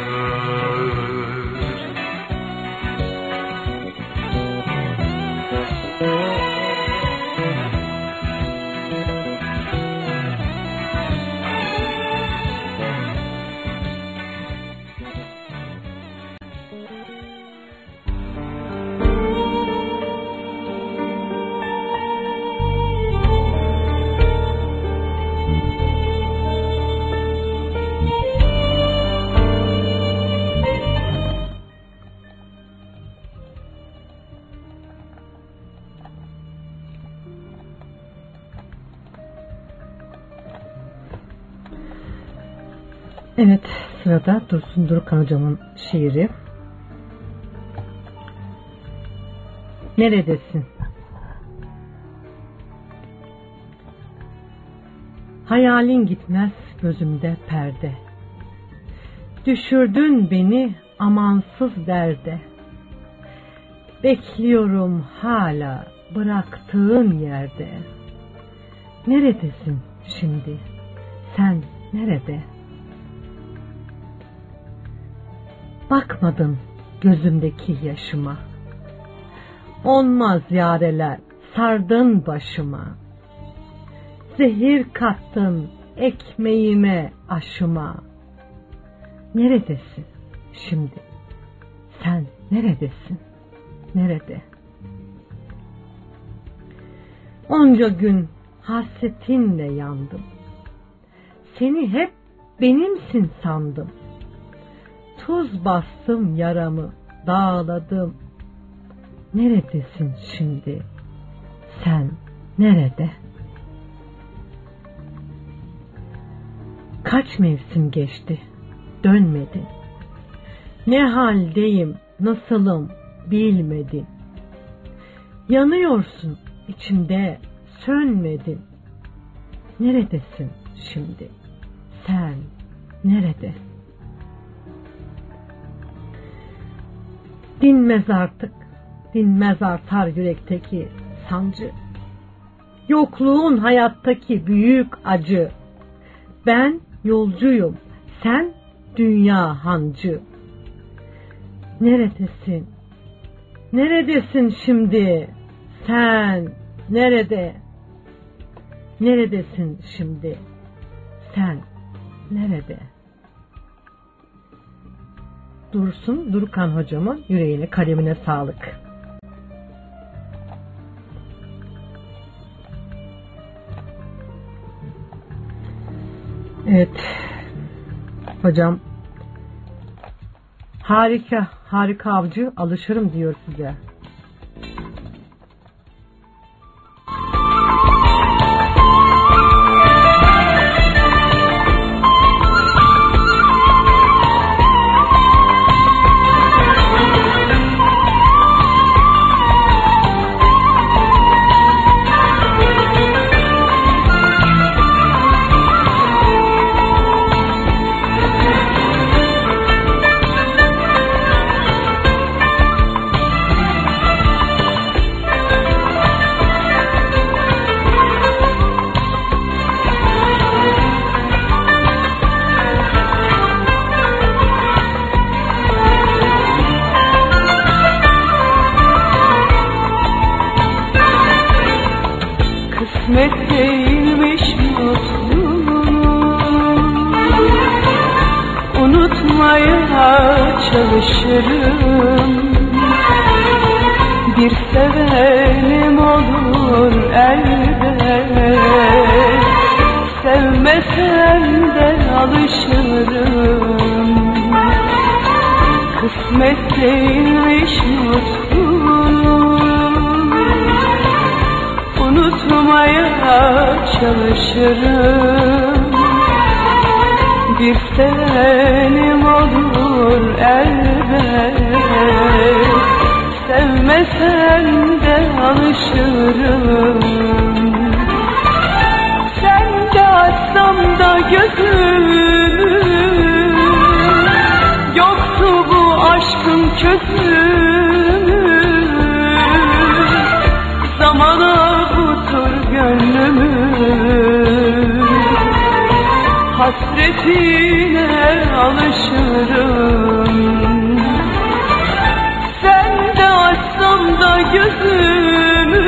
Speaker 4: Evet, sırada Dursun Durkan hocamın şiiri. Neredesin? Hayalin gitmez gözümde perde. Düşürdün beni amansız derde. Bekliyorum hala bıraktığın yerde. Neredesin şimdi? Sen nerede? Bakmadın gözümdeki yaşıma. Onmaz yareler sardın başıma. Zehir kattın ekmeğime, aşıma. Neredesin şimdi? Sen neredesin? Nerede? Onca gün hasretinle yandım. Seni hep benimsin sandım. Tuz bastım yaramı, dağladım. Neredesin şimdi? Sen nerede? Kaç mevsim geçti, dönmedin. Ne haldeyim, nasılım bilmedin. Yanıyorsun içimde, sönmedin. Neredesin şimdi? Sen nerede? Dinmez artık, dinmez artar yürekteki sancı. Yokluğun hayattaki büyük acı. Ben yolcuyum, sen dünya hancı. Neredesin? Neredesin şimdi? Sen nerede? Neredesin şimdi? Sen nerede? Dursun Durkan hocamın yüreğine, kalemine sağlık. Evet hocam, harika harika avcı, alışırım diyor size.
Speaker 7: çalışırım. Bir sevenim olur elbet, sevmesem de alışırım. Kısmet değilmiş mutluluk, unutmaya çalışırım. Bir sevenim olur elbet, sevmesen de alışırım. Sen de açsam da gözümü, yoktu bu aşkın çözümü. Zamana avutur gönlümü, hasretine alışırım. Sen de açsam da gözümü,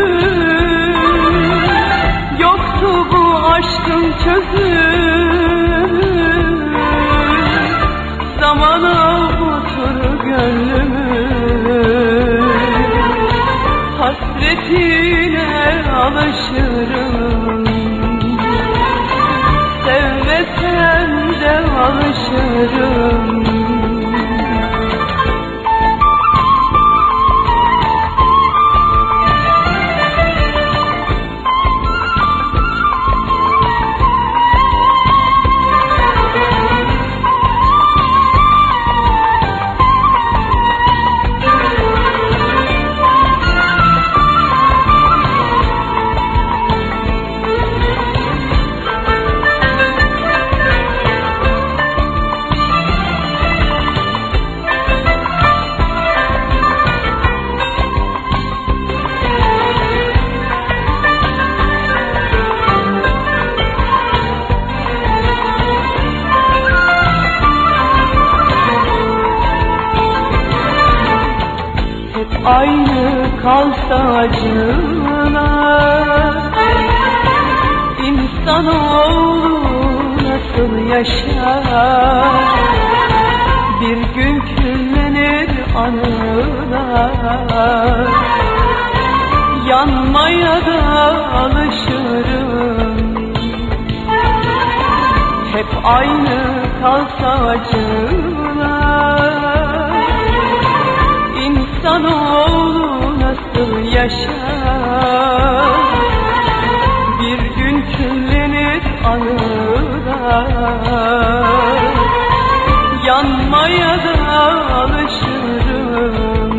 Speaker 7: yoktu bu aşkın çözümü. Zamana avutur gönlümü, hasretine alışırım. Sevmesem de alışırım. Aynı kalsa acılar, insanoğlu nasıl yaşar? Bir gün küllenir anılar, yanmaya da alışırım. Hep aynı kalsa acılar, İnsanoğlu nasıl yaşar? Bir gün küllenir anılar, yanmaya da alışırım.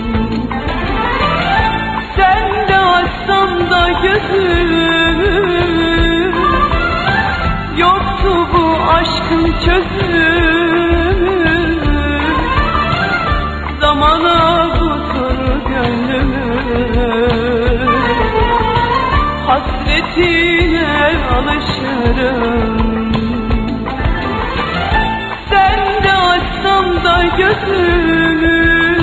Speaker 7: Sen de açsam da gözümü, yoktu bu aşkın çözümü. Zamana avutur gönlümü, hasretine alışırım. Sen de açsam da gözümü,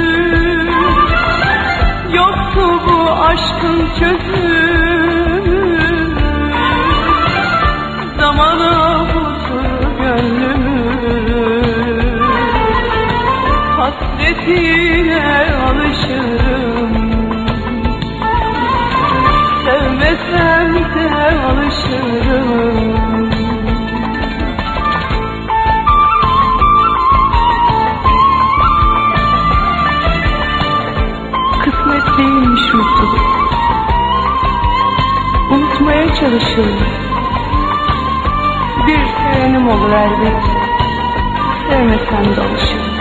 Speaker 7: yoktu bu aşkın çözümü. Zamana avutur gönlümü, hasretine alışırım. Sevmesem de alışırım. Kısmet değilmiş mutluluk, unutmaya çalışırım. Bir sevenim olur elbet, sevmesem de alışırım.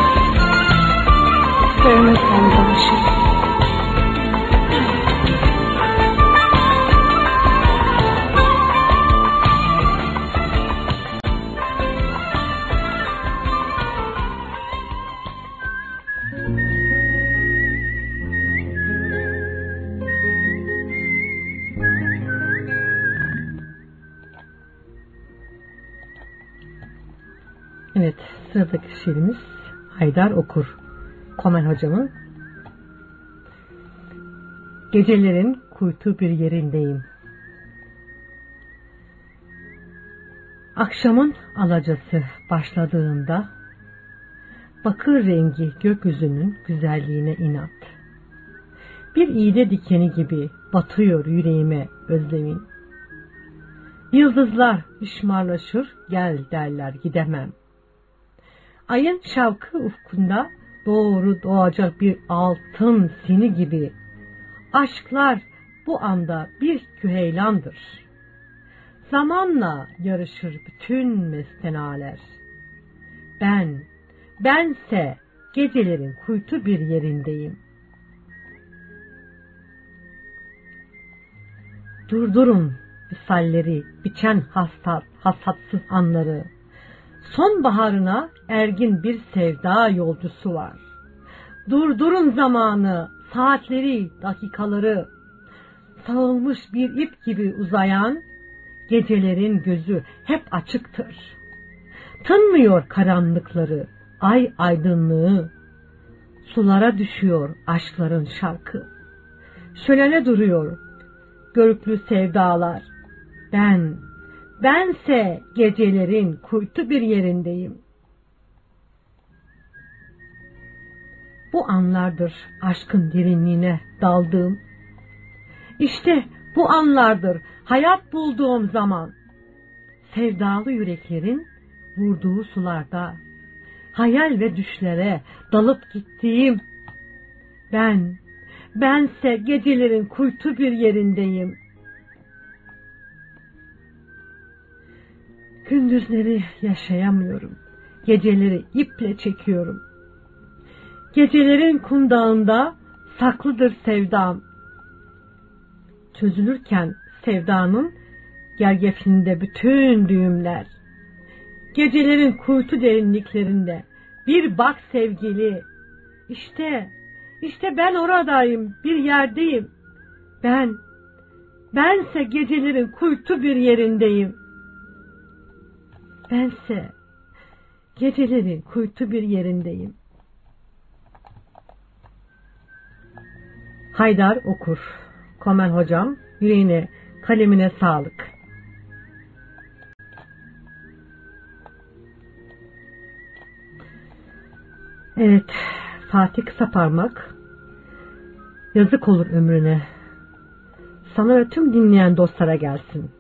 Speaker 7: Sevmesem de alışırım.
Speaker 4: Evet, sıradaki şiirimiz Haydar Okur, Komen hocamın. Gecelerin kuytu bir yerindeyim. Akşamın alacası başladığında bakır rengi gökyüzünün güzelliğine inat. Bir iğne dikeni gibi batıyor yüreğime özlemin. Yıldızlar ışmarlaşır, gel derler gidemem. Ayın şavkı ufkunda doğru doğacak bir altın sini gibi. Aşklar bu anda bir küheylandır. Zamanla yarışır bütün mestenaler. Ben, bense gecelerin kuytu bir yerindeyim. Durdurun misalleri, biçen hastat, hasatsız anları. Sonbaharına ergin bir sevda yolcusu var. Durdurun zamanı, saatleri, dakikaları. Sağılmış bir ip gibi uzayan, gecelerin gözü hep açıktır. Tınmıyor karanlıkları, ay aydınlığı. Sulara düşüyor aşkların şarkı. Şölene duruyor görüklü sevdalar. Ben, bense gecelerin kuytu bir yerindeyim. Bu anlardır aşkın derinliğine daldığım. İşte bu anlardır hayat bulduğum zaman. Sevdalı yüreklerin vurduğu sularda, hayal ve düşlere dalıp gittiğim. Ben, bense gecelerin kuytu bir yerindeyim. Gündüzleri yaşayamıyorum, geceleri iple çekiyorum. Gecelerin kundağında saklıdır sevdam. Çözülürken sevdanın gergefinde bütün düğümler. Gecelerin kuytu derinliklerinde bir bak sevgili. İşte, işte ben oradayım, bir yerdeyim. Ben, bense gecelerin kuytu bir yerindeyim. Bense gecelerin kuytu bir yerindeyim. Haydar Okur. Komen hocam, yüreğine, kalemine sağlık. Evet, Fatih Kısaparmak. Yazık olur ömrüne. Sana ve tüm dinleyen dostlara gelsin.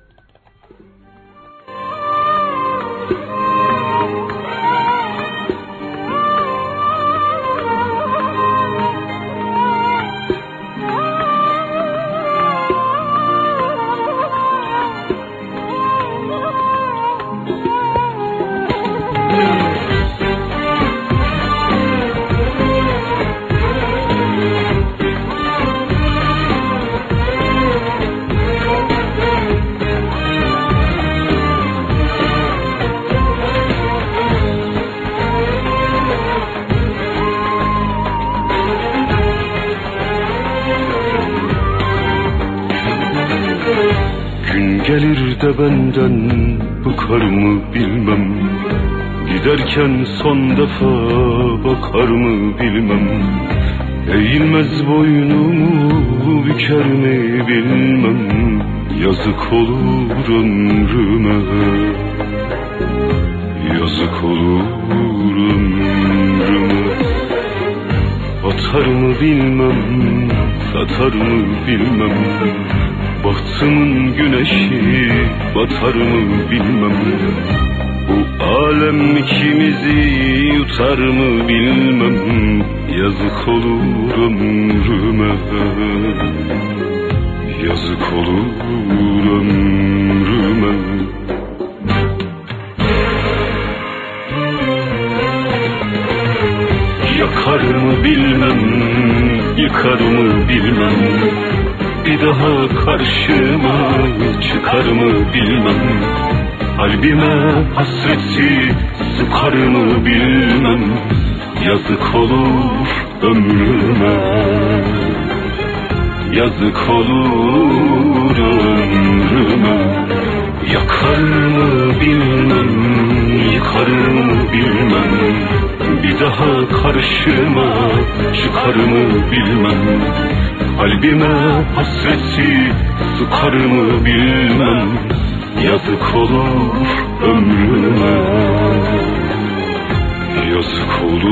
Speaker 9: Gelir de benden bıkar mı bilmem. Giderken son defa bakar mı bilmem. Eğilmez boynumu büker mi bilmem. Yazık olur ömrüme. Yazık olur ömrüme. Atar mı bilmem, satar mı bilmem. Bahtımın güneşi batar mı bilmem. Bu alem ikimizi yutar mı bilmem. Yazık olur ömrüme. Yazık olur ömrüme. Yakar mı bilmem, yıkar mı bilmem. Bir daha karşıma çıkar mı bilmem. Kalbime hasreti sıkar mı bilmem. Yazık olur ömrüme. Yazık olur ömrüme. Yakar mı bilmem, yıkar mı bilmem. Bir daha karşıma çıkar mı bilmem. Kalbime hasreti sıkar mı bilmem. Yazık olur ömrüme. Yazık olur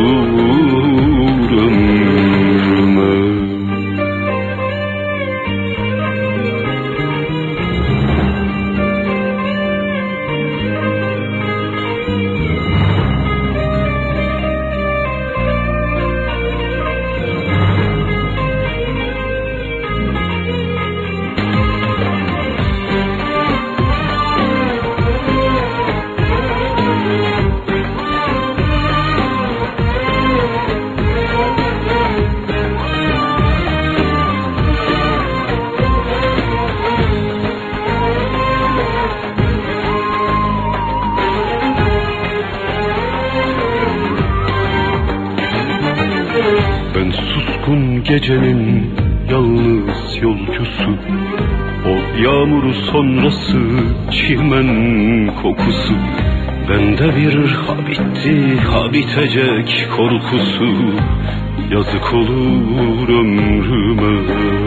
Speaker 9: gecenin yalnız yolcusu, o yağmuru sonrası çimen kokusu, bende bir ha bitti ha bitecek korkusu. Yazık olur ömrüme,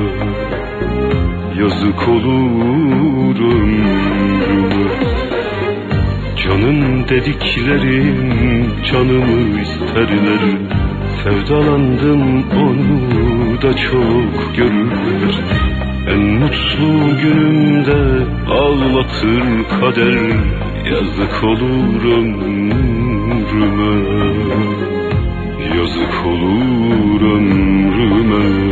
Speaker 9: yazık olur ömrüme. Canım dediklerim canımı isterler, sevdalandım onu da çok görürler. En mutlu günümde ağlatır kader, yazık olur ömrüme, yazık olur ömrüme.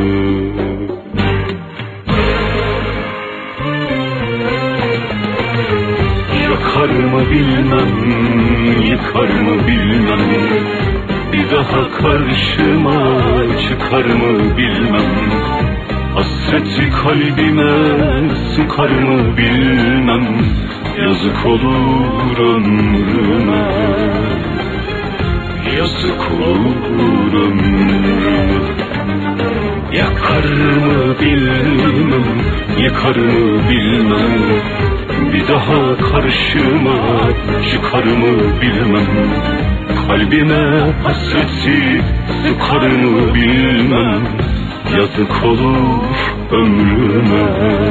Speaker 9: Yakar mı bilmem, yıkar mı bilmem, bir daha karşıma çıkar mı bilmem. Hasreti kalbime sıkar mı bilmem, yazık olur ömrüme, yazık olur ömrüme. Yakar mı bilmem, yıkar mı bilmem, bir daha karşıma çıkar mı bilmem. Kalbime hasreti sıkar mı bilmem, yazık olur ömrüme,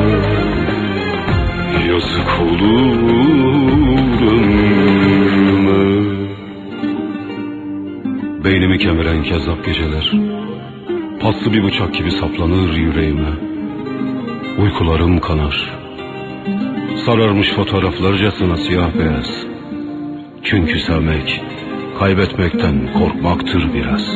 Speaker 9: yazık olur ömrüme. Beynimi kemiren kezzap geceler, paslı bir bıçak gibi saplanır yüreğime. Uykularım kanar, sararmış fotoğraflarcasına siyah beyaz. Çünkü sevmek, kaybetmekten korkmaktır biraz.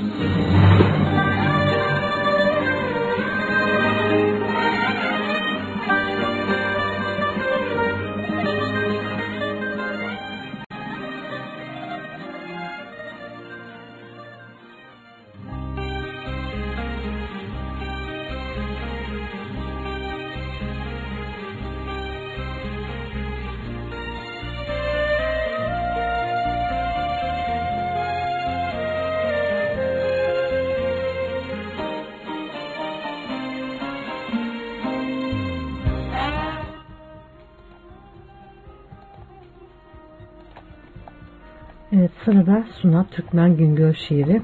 Speaker 4: Evet, sırada Sunat Türkmen Güngör şiiri.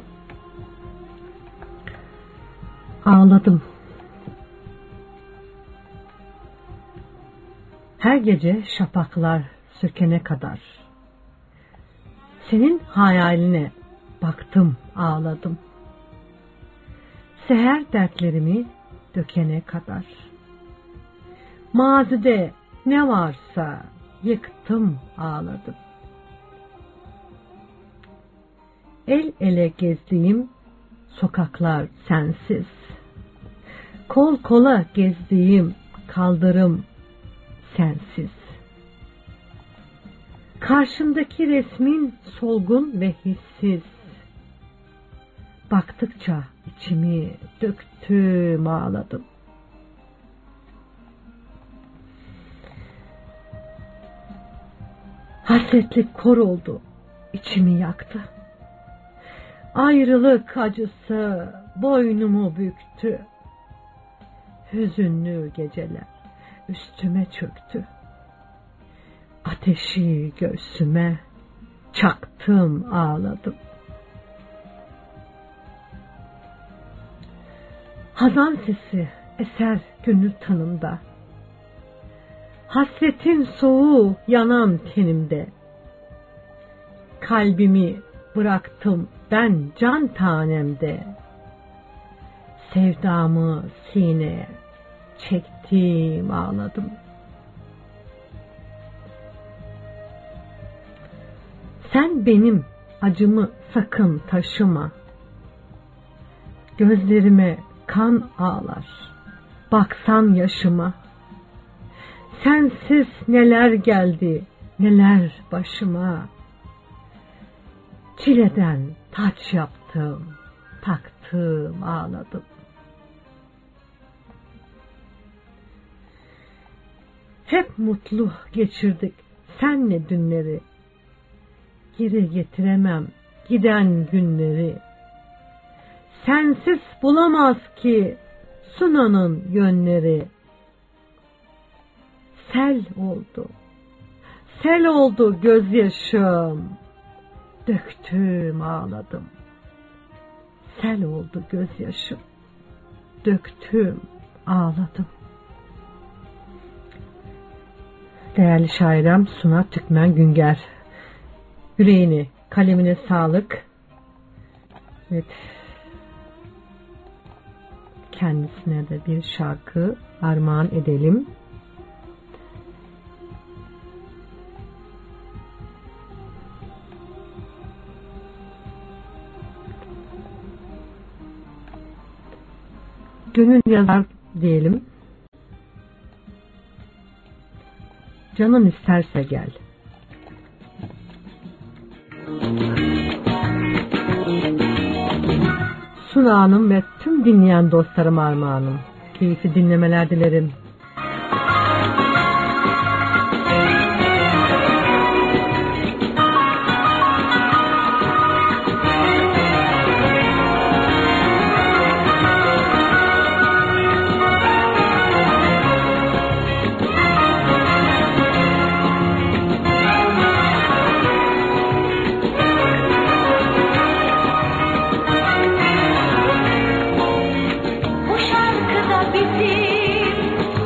Speaker 4: Ağladım. Her gece şafaklar sökene kadar senin hayaline baktım, ağladım. Seher dertlerimi dökene kadar mazide ne varsa yıktım, ağladım. El ele gezdiğim sokaklar sensiz, kol kola gezdiğim kaldırım sensiz. Karşımdaki resmin solgun ve hissiz, baktıkça içimi döktüm, ağladım. Hasretlik kor oldu, içimi yaktı. Ayrılık acısı boynumu büktü. Hüzünlü geceler üstüme çöktü. Ateşi göğsüme çaktım, ağladım. Hazan sesi eser gönül tanımda. Hasretin soğuğu yanan tenimde. Kalbimi bıraktım ben can tanemde. Sevdamı sineye çektim, ağladım. Sen benim acımı sakın taşıma. Gözlerime kan ağlar, baksan yaşıma. Sensiz neler geldi, neler başıma. Çileden taç yaptım, taktım, ağladım. Hep mutlu geçirdik senle dünleri. Geri getiremem giden günleri. sensiz bulamaz ki Suna'nın yönleri. Sel oldu, sel oldu gözyaşım, döktüm ağladım. Sel oldu gözyaşım, döktüm ağladım. Değerli şairem Suna Türkmen Günger. Yüreğine, kalemine sağlık. Evet. Kendisine de bir şarkı armağan edelim. Gönül yazar diyelim. Canın isterse gel. Suna Hanım ve tüm dinleyen dostlarım armağanım. Keyifli dinlemeler dilerim.
Speaker 10: Bu şarkıda bizim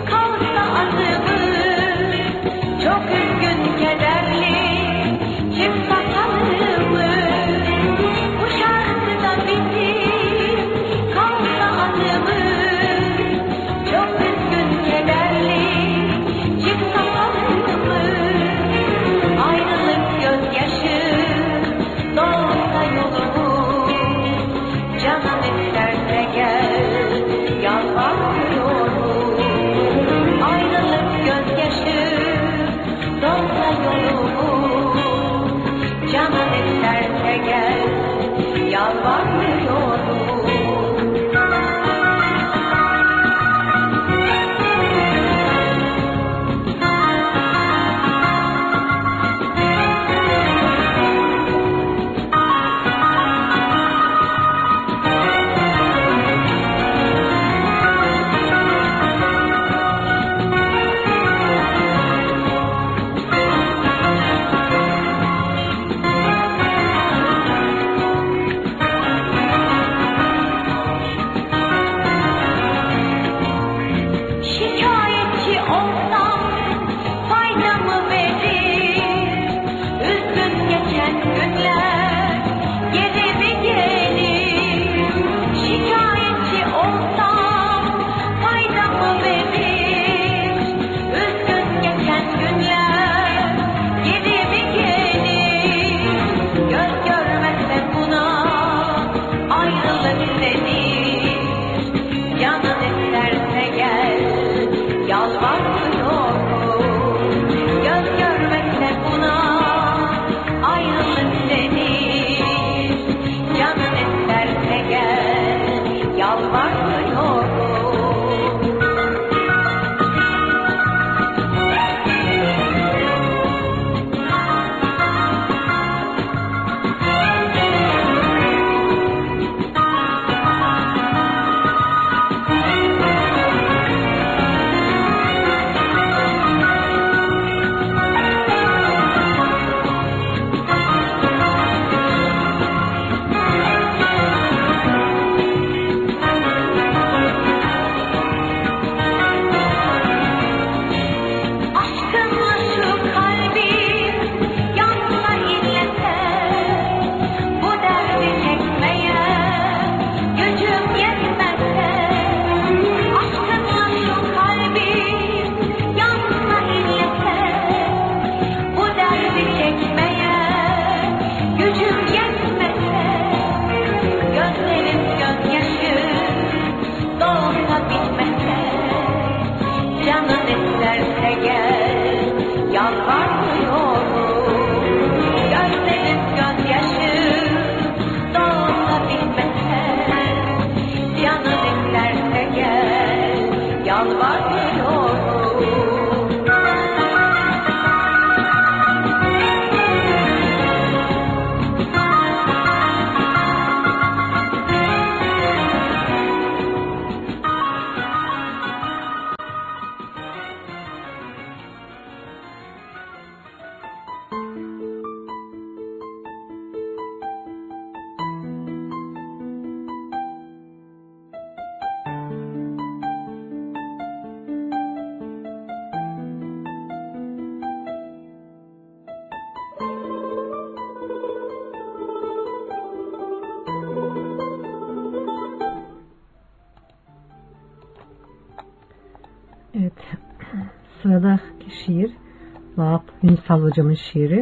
Speaker 4: Sıradaki şiir Vahap Ünsal hocamın şiiri.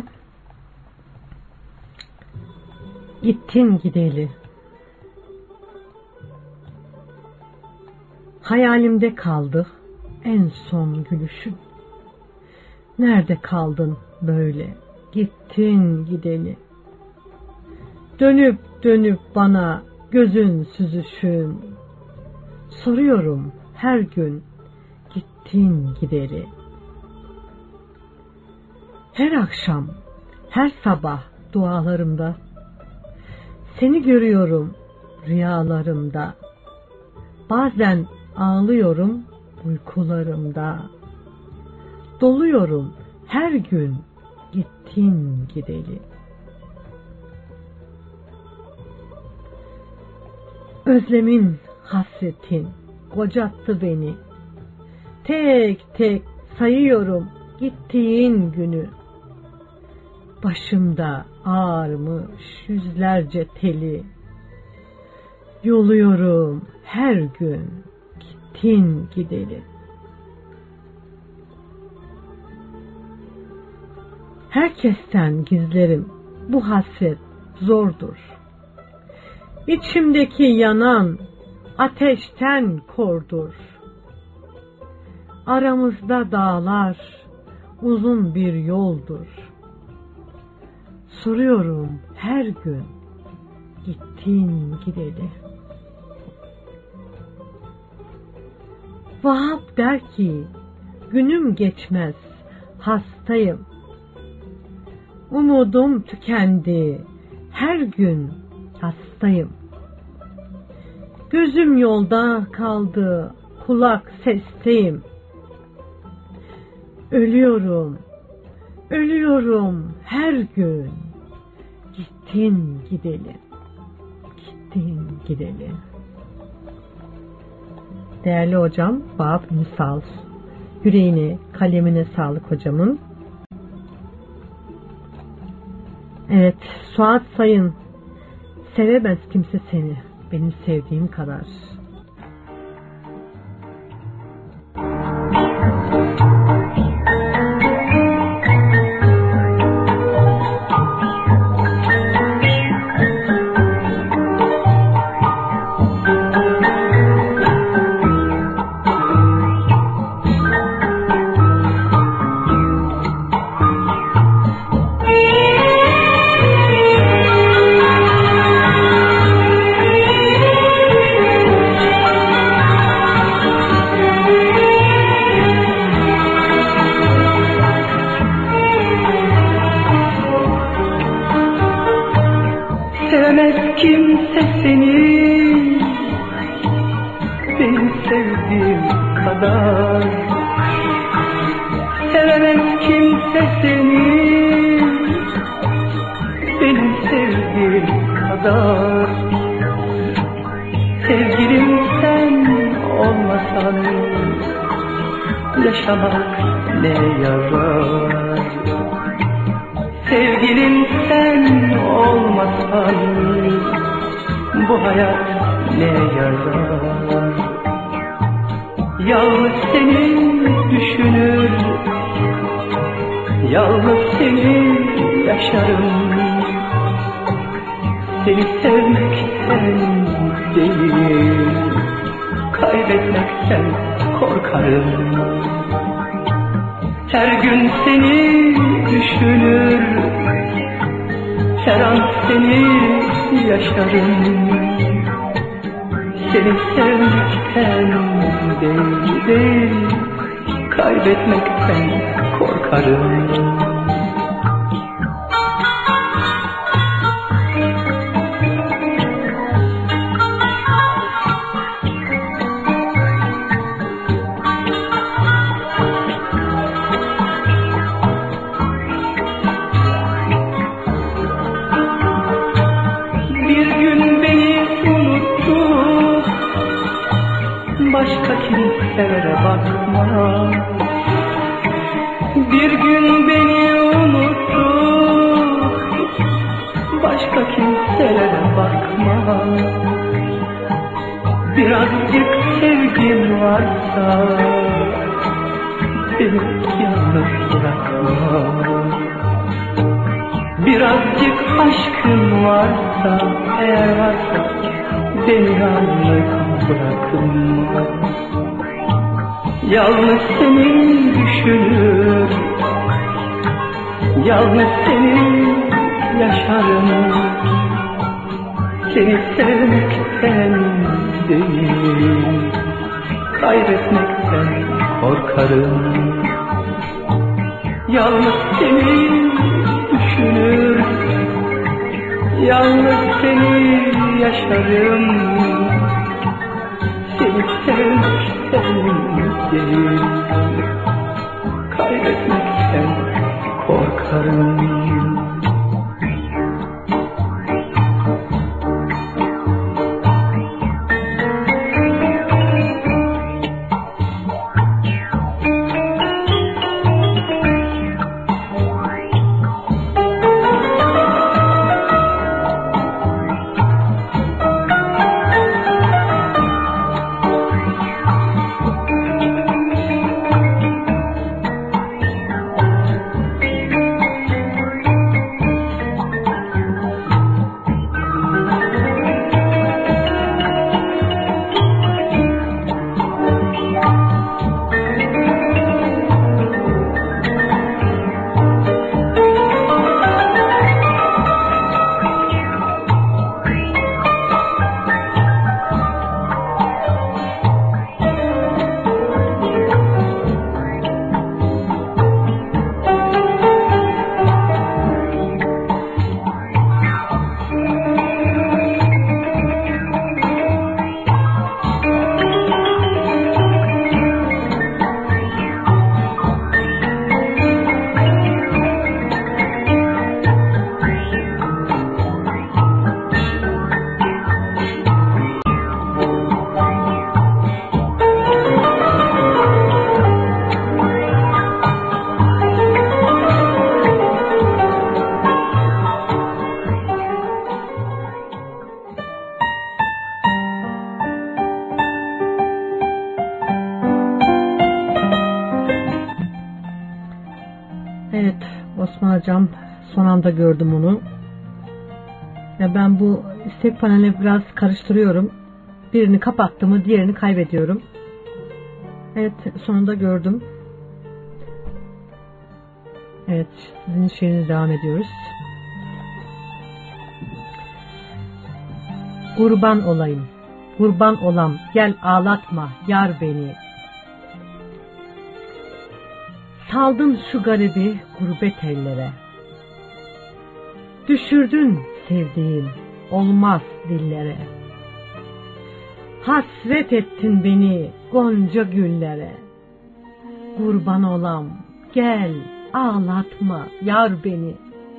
Speaker 4: Gittin gideli. Hayalimde kaldı en son gülüşün. Nerede kaldın böyle gittin gideli? Dönüp dönüp bana gözün süzüşün. Soruyorum her gün gittin gideri. Her akşam, her sabah dualarımda seni görüyorum rüyalarımda. Bazen ağlıyorum uykularımda. Doluyorum her gün gittin gideli. Özlemin, hasretin kocattı beni. Tek tek sayıyorum gittiğin günü. Başımda ağarmış yüzlerce teli. Yoluyorum her gün gittin gideli. Herkesten gizlerim bu hasret zordur. İçimdeki yanan ateşten kordur. Aramızda dağlar uzun bir yoldur. Soruyorum her gün gittin gideli. Vahap der ki günüm geçmez hastayım. Umudum tükendi her gün hastayım. Gözüm yolda kaldı kulak sesteyim. Ölüyorum, ölüyorum her gün. Gittin gideli, gittin gideli. Değerli hocam Vahap Ünsal, yüreğine, kalemine sağlık hocamın. Evet, Suat Sayın, sevemez kimse seni benim sevdiğim kadar.
Speaker 8: Birazcık sevgin varsa beni Birazcık aşkın varsa, eğer varsa beni yalnız bırakma. Yalnız seni düşünür, yalnız seni yaşarım. Seni sevmekten değil, kaybetmekten korkarım. Yalnız seni düşünür, yalnız seni yaşarım. Seni sevmekten değil, kaybetmekten korkarım.
Speaker 4: Osman Hocam, son anda gördüm onu. Ya ben bu istek paneli biraz karıştırıyorum. Birini kapattım mı diğerini kaybediyorum. Evet, sonunda gördüm. Evet, sizin şeyiniz devam ediyoruz. Kurban olayım, kurban olam, gel ağlatma yar beni. Saldın şu garibi gurbet ellere. Düşürdün sevdiğim olmaz dillere. Hasret ettin beni gonca güllere. Kurban olam, gel ağlatma yar beni.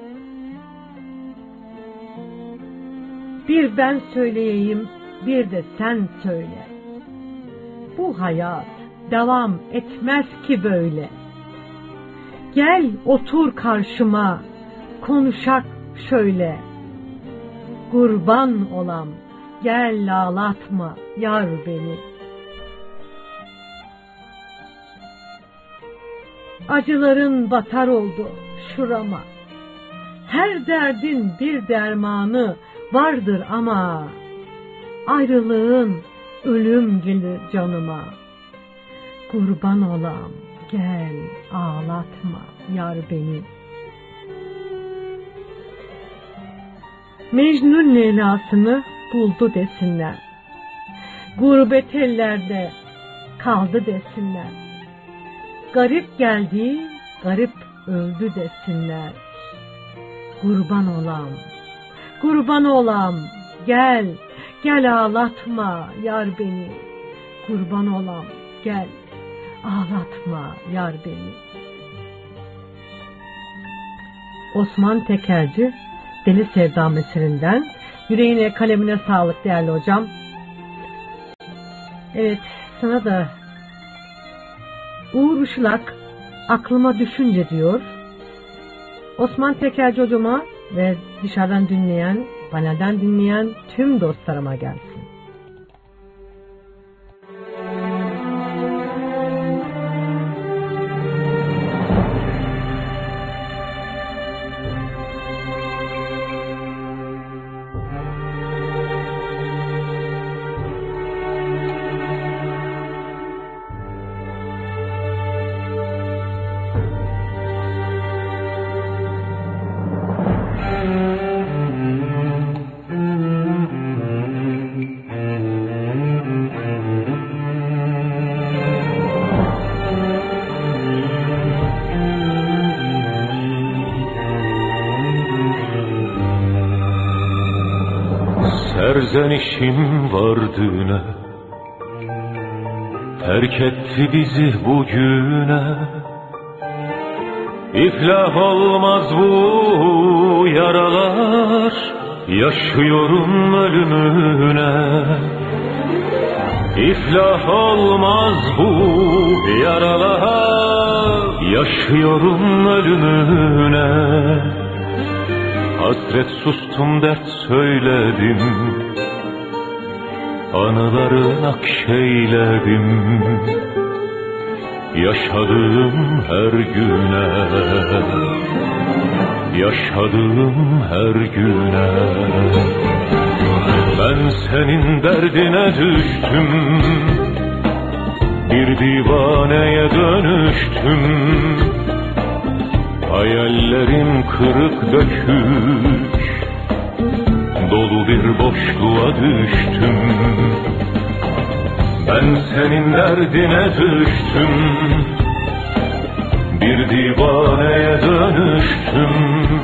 Speaker 4: Bir ben söyleyeyim, bir de sen söyle. Bu hayat devam etmez ki böyle. Gel otur karşıma, konuşak şöyle. Kurban olam, gel ağlatma yar beni. Acıların batar oldu şurama. Her derdin bir dermanı vardır ama ayrılığın ölüm gelir canıma. Kurban olam, gel ağlatma yar beni. Mecnun Leyla'sını buldu desinler. Gurbet ellerde kaldı desinler. Garip geldi, garip öldü desinler. Kurban olam, kurban olam, gel, gel ağlatma yar beni. Kurban olam, gel, ağlatma yar beni. Osman Tekelci, Deli Sevda mesirinden. Yüreğine kalemine sağlık değerli hocam. Evet, sana da Uğur Işılak aklıma düşünce diyor. Osman Tekelci hocama ve dışarıdan dinleyen, panelden dinleyen tüm dostlarıma gelsin.
Speaker 10: serzenişim vardı ne, terk etti bizi bugüne. İflah olmaz bu yaralar, yaşıyorum ölümüne. İflah olmaz bu yaralar, yaşıyorum ölümüne. Hasret sustum, dert söyledim, anıları nakşeyledim. Yaşadığım her güne, yaşadığım her güne. Ben senin derdine düştüm, bir divaneye dönüştüm. Hayallerim kırık dökük, dolu bir boşluğa düştüm. Ben senin derdine düştüm, bir divaneye dönüştüm.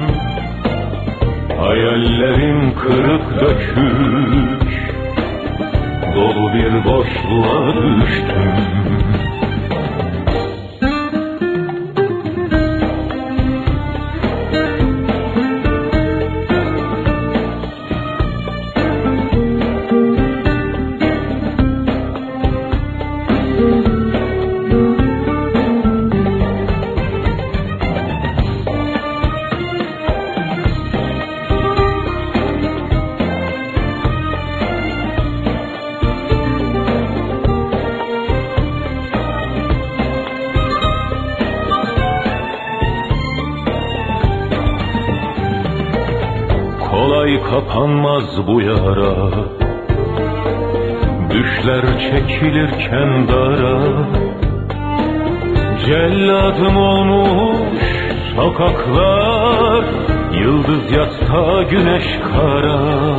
Speaker 10: Hayallerim kırık dökük, dolu bir boşluğa düştüm. Kolay kapanmaz bu yara, düşler çekilirken dara. Celladım olmuş sokaklar, yıldız yatsa güneş kara.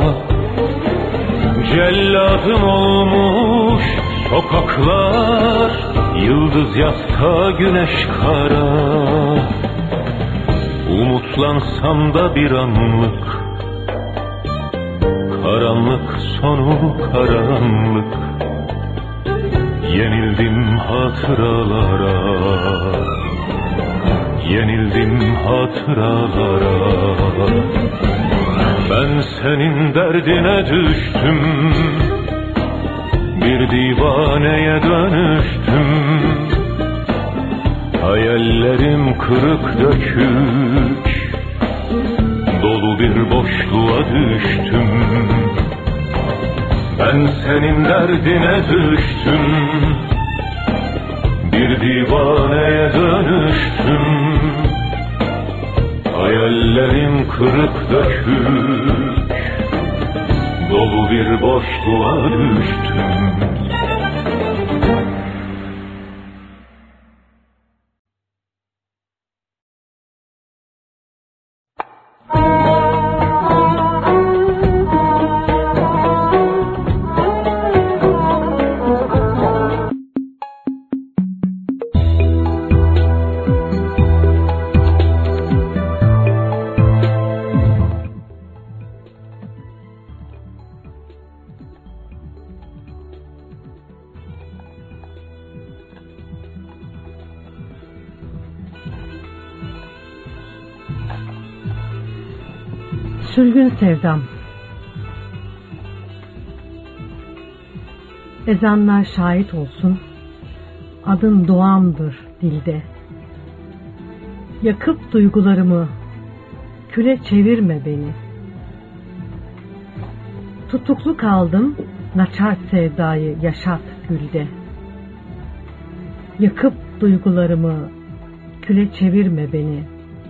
Speaker 10: Celladım olmuş sokaklar, yıldız yatsa güneş kara. Umutlansam da bir anlık, karanlık sonu karanlık. Yenildim hatıralara, yenildim hatıralara. Ben senin derdine düştüm, bir divaneye dönüştüm. Hayallerim kırık dökük, dolu bir boşluğa düştüm. Ben senin derdine düştüm, bir divaneye dönüştüm. Hayallerim kırık dökük, dolu bir boşluğa düştüm.
Speaker 4: Sürgün sevdam. Ezanlar şahit olsun, adın duamdır dilde. Yakıp duygularımı, küle çevirme beni. Tutuklu kaldım, naçar sevdayı yaşat gülde. Yakıp duygularımı, küle çevirme beni.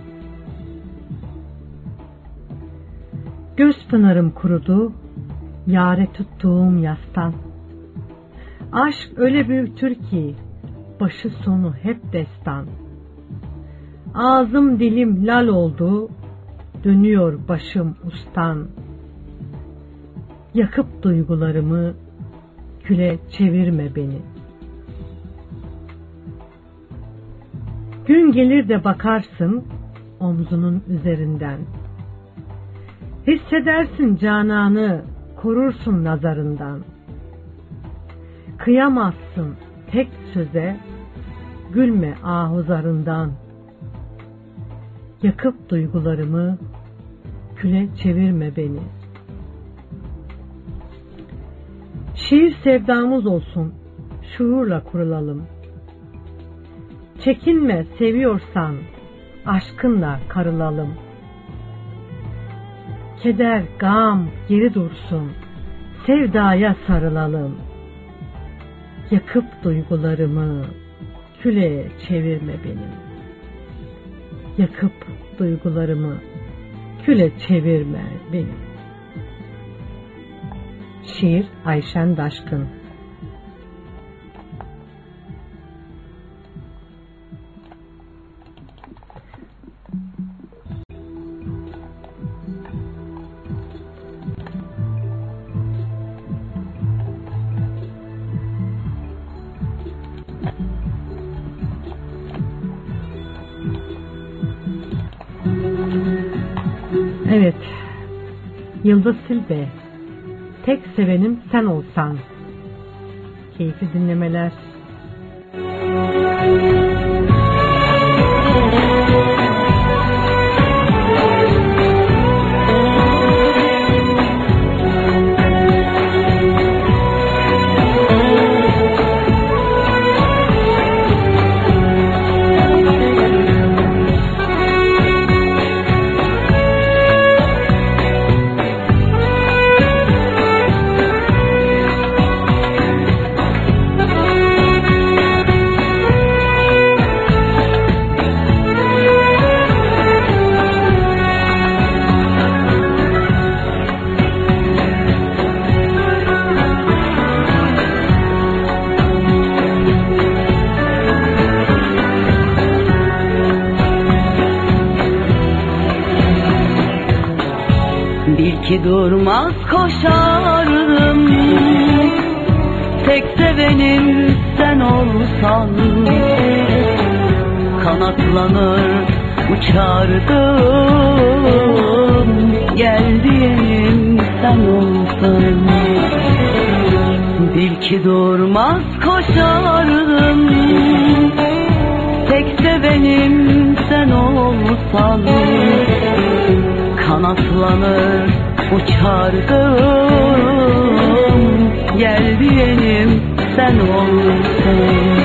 Speaker 4: Göz pınarım kurudu, yâre tuttuğum yastan. Aşk öyle büyüktür ki, başı sonu hep destan. Ağzım dilim lal oldu, dönüyor başım ustan. Yakıp duygularımı, küle çevirme beni. Gün gelir de bakarsın omzunun üzerinden. Hissedersin cananı korursun nazarından. Kıyamazsın tek söze, gülme ahuzarından. Yakıp duygularımı, küle çevirme beni. Şiir sevdamız olsun, şuurla kurulalım. Çekinme seviyorsan, aşkınla karılalım. Keder, gam geri dursun, sevdaya sarılalım. Yakıp duygularımı, küle çevirme benim. Yakıp duygularımı, küle çevirme benim. Şiir Ayşen Daşkın. Evet, Yıldız Silbe, tek sevenim sen olsan. Keyifli dinlemeler.
Speaker 6: Bil ki durmaz koşarım, tek sevenim sen olsan. Kanatlanır uçardım, gel diyenim sen olsan. Bil ki durmaz koşarım, tek sevenim sen olsan. Kanatlanır uçardım, gel diyenim sen olsan.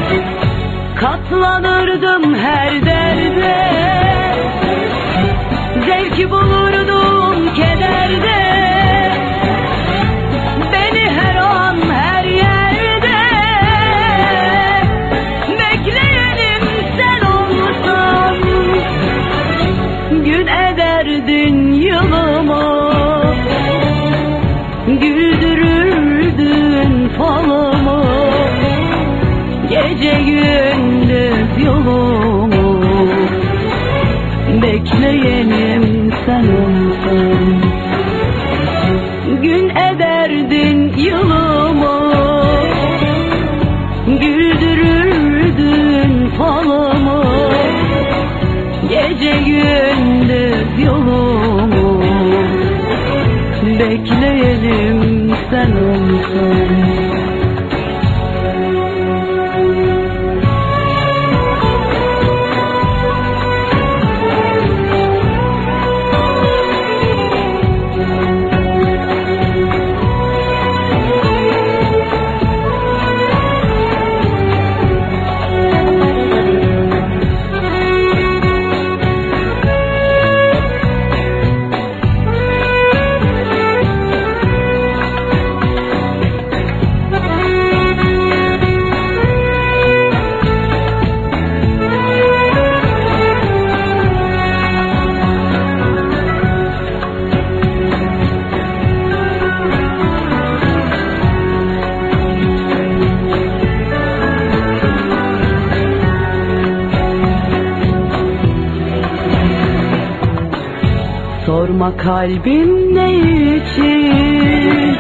Speaker 6: Katlanırdım her derde, zevki bulurdum kederde. Beni her an her yerde bekleyenim sen olsan. Gün ederdin yılımı, güldürürdün falımı. Gece gündüz yolumu bekleyenim sen olsan. Gün ederdin yılımı, güldürürdün falımı. Gece gündüz yolumu bekleyelim sen olsan. Sorma kalbim ne için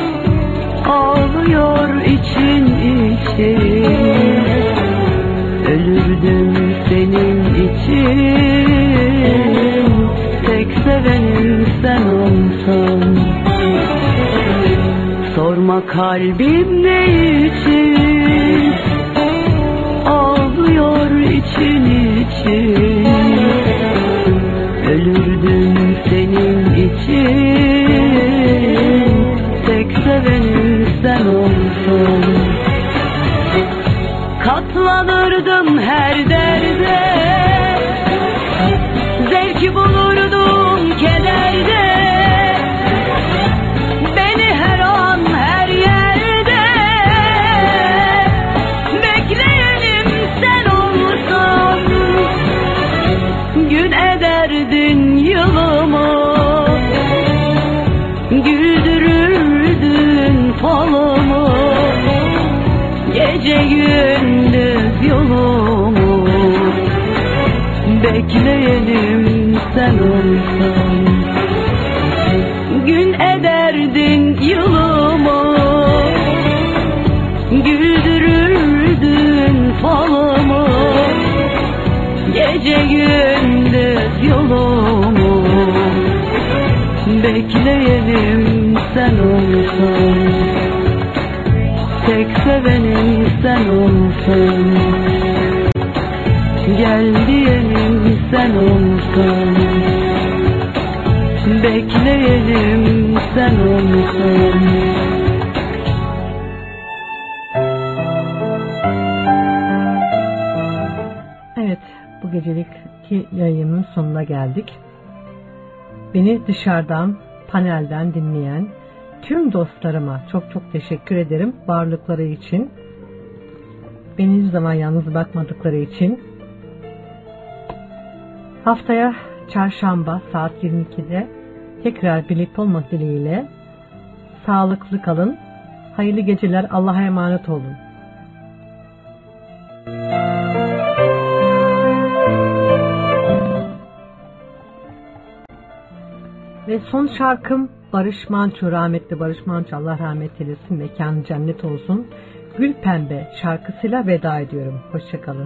Speaker 6: ağlıyor için için. Ölürdüm senin için, tek sevenim sen olsan.
Speaker 11: Ama kalbim ne için ağlıyor için için. Ölürdüm senin için, tek sevenim sen olsun. Katlanırdım her derde, zevki bulurdum kederde. Beni her an her yerde bekleyenim sen olsan. Gün ederdin yılımı, güldürürdün falımı. Gece gündüz yolumu bekleyenim sen olsan. Gün ederdin yılımı, güldürürdün falımı. Gece gündüz yolumu bekleyenim sen olsan. Tek sevenim sen olsan. Gel diyenim sen olsan. Bekleyelim sen olsan.
Speaker 4: Evet, bu gecelikki yayının sonuna geldik. Beni dışarıdan, panelden dinleyen tüm dostlarıma çok çok teşekkür ederim varlıkları için. Beni hiçbir zaman yalnız bakmadıkları için. Haftaya çarşamba saat yirmi ikide tekrar birlikte olmak dileğiyle sağlıklı kalın. Hayırlı geceler. Allah'a emanet olun. Ve son şarkım Barış Manço, rahmetli Barış Manço, Allah rahmet eylesin, mekanı cennet olsun. Gül Pembe şarkısıyla veda ediyorum. Hoşçakalın.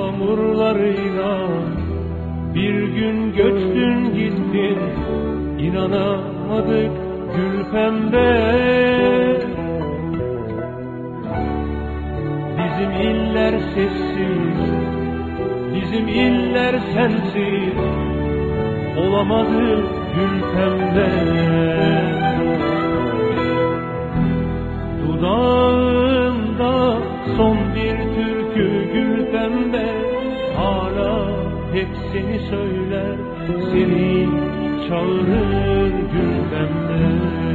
Speaker 10: yağmurlarıyla bir gün göçtün gittin, inanamadık gül pembe. Bizim iller sessiz, bizim iller sensiz, olamadı gül pembe. Dudağımda son bir türkü gül pembe, hala hep seni söyler, seni çağırır gül pembe.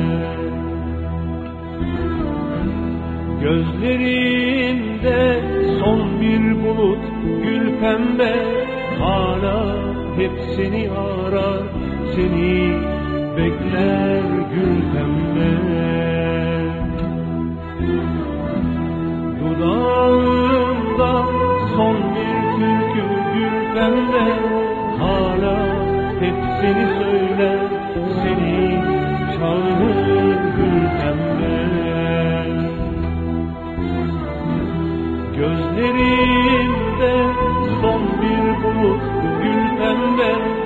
Speaker 10: Gözlerinde son bir bulut gül pembe, hala hep seni arar, seni bekler gül pembe. Dudağımda son bir türkü gül pembe, hala hep seni söyler, seni çağırır gül pembe. Gözlerimde son bir bulut gül pembe,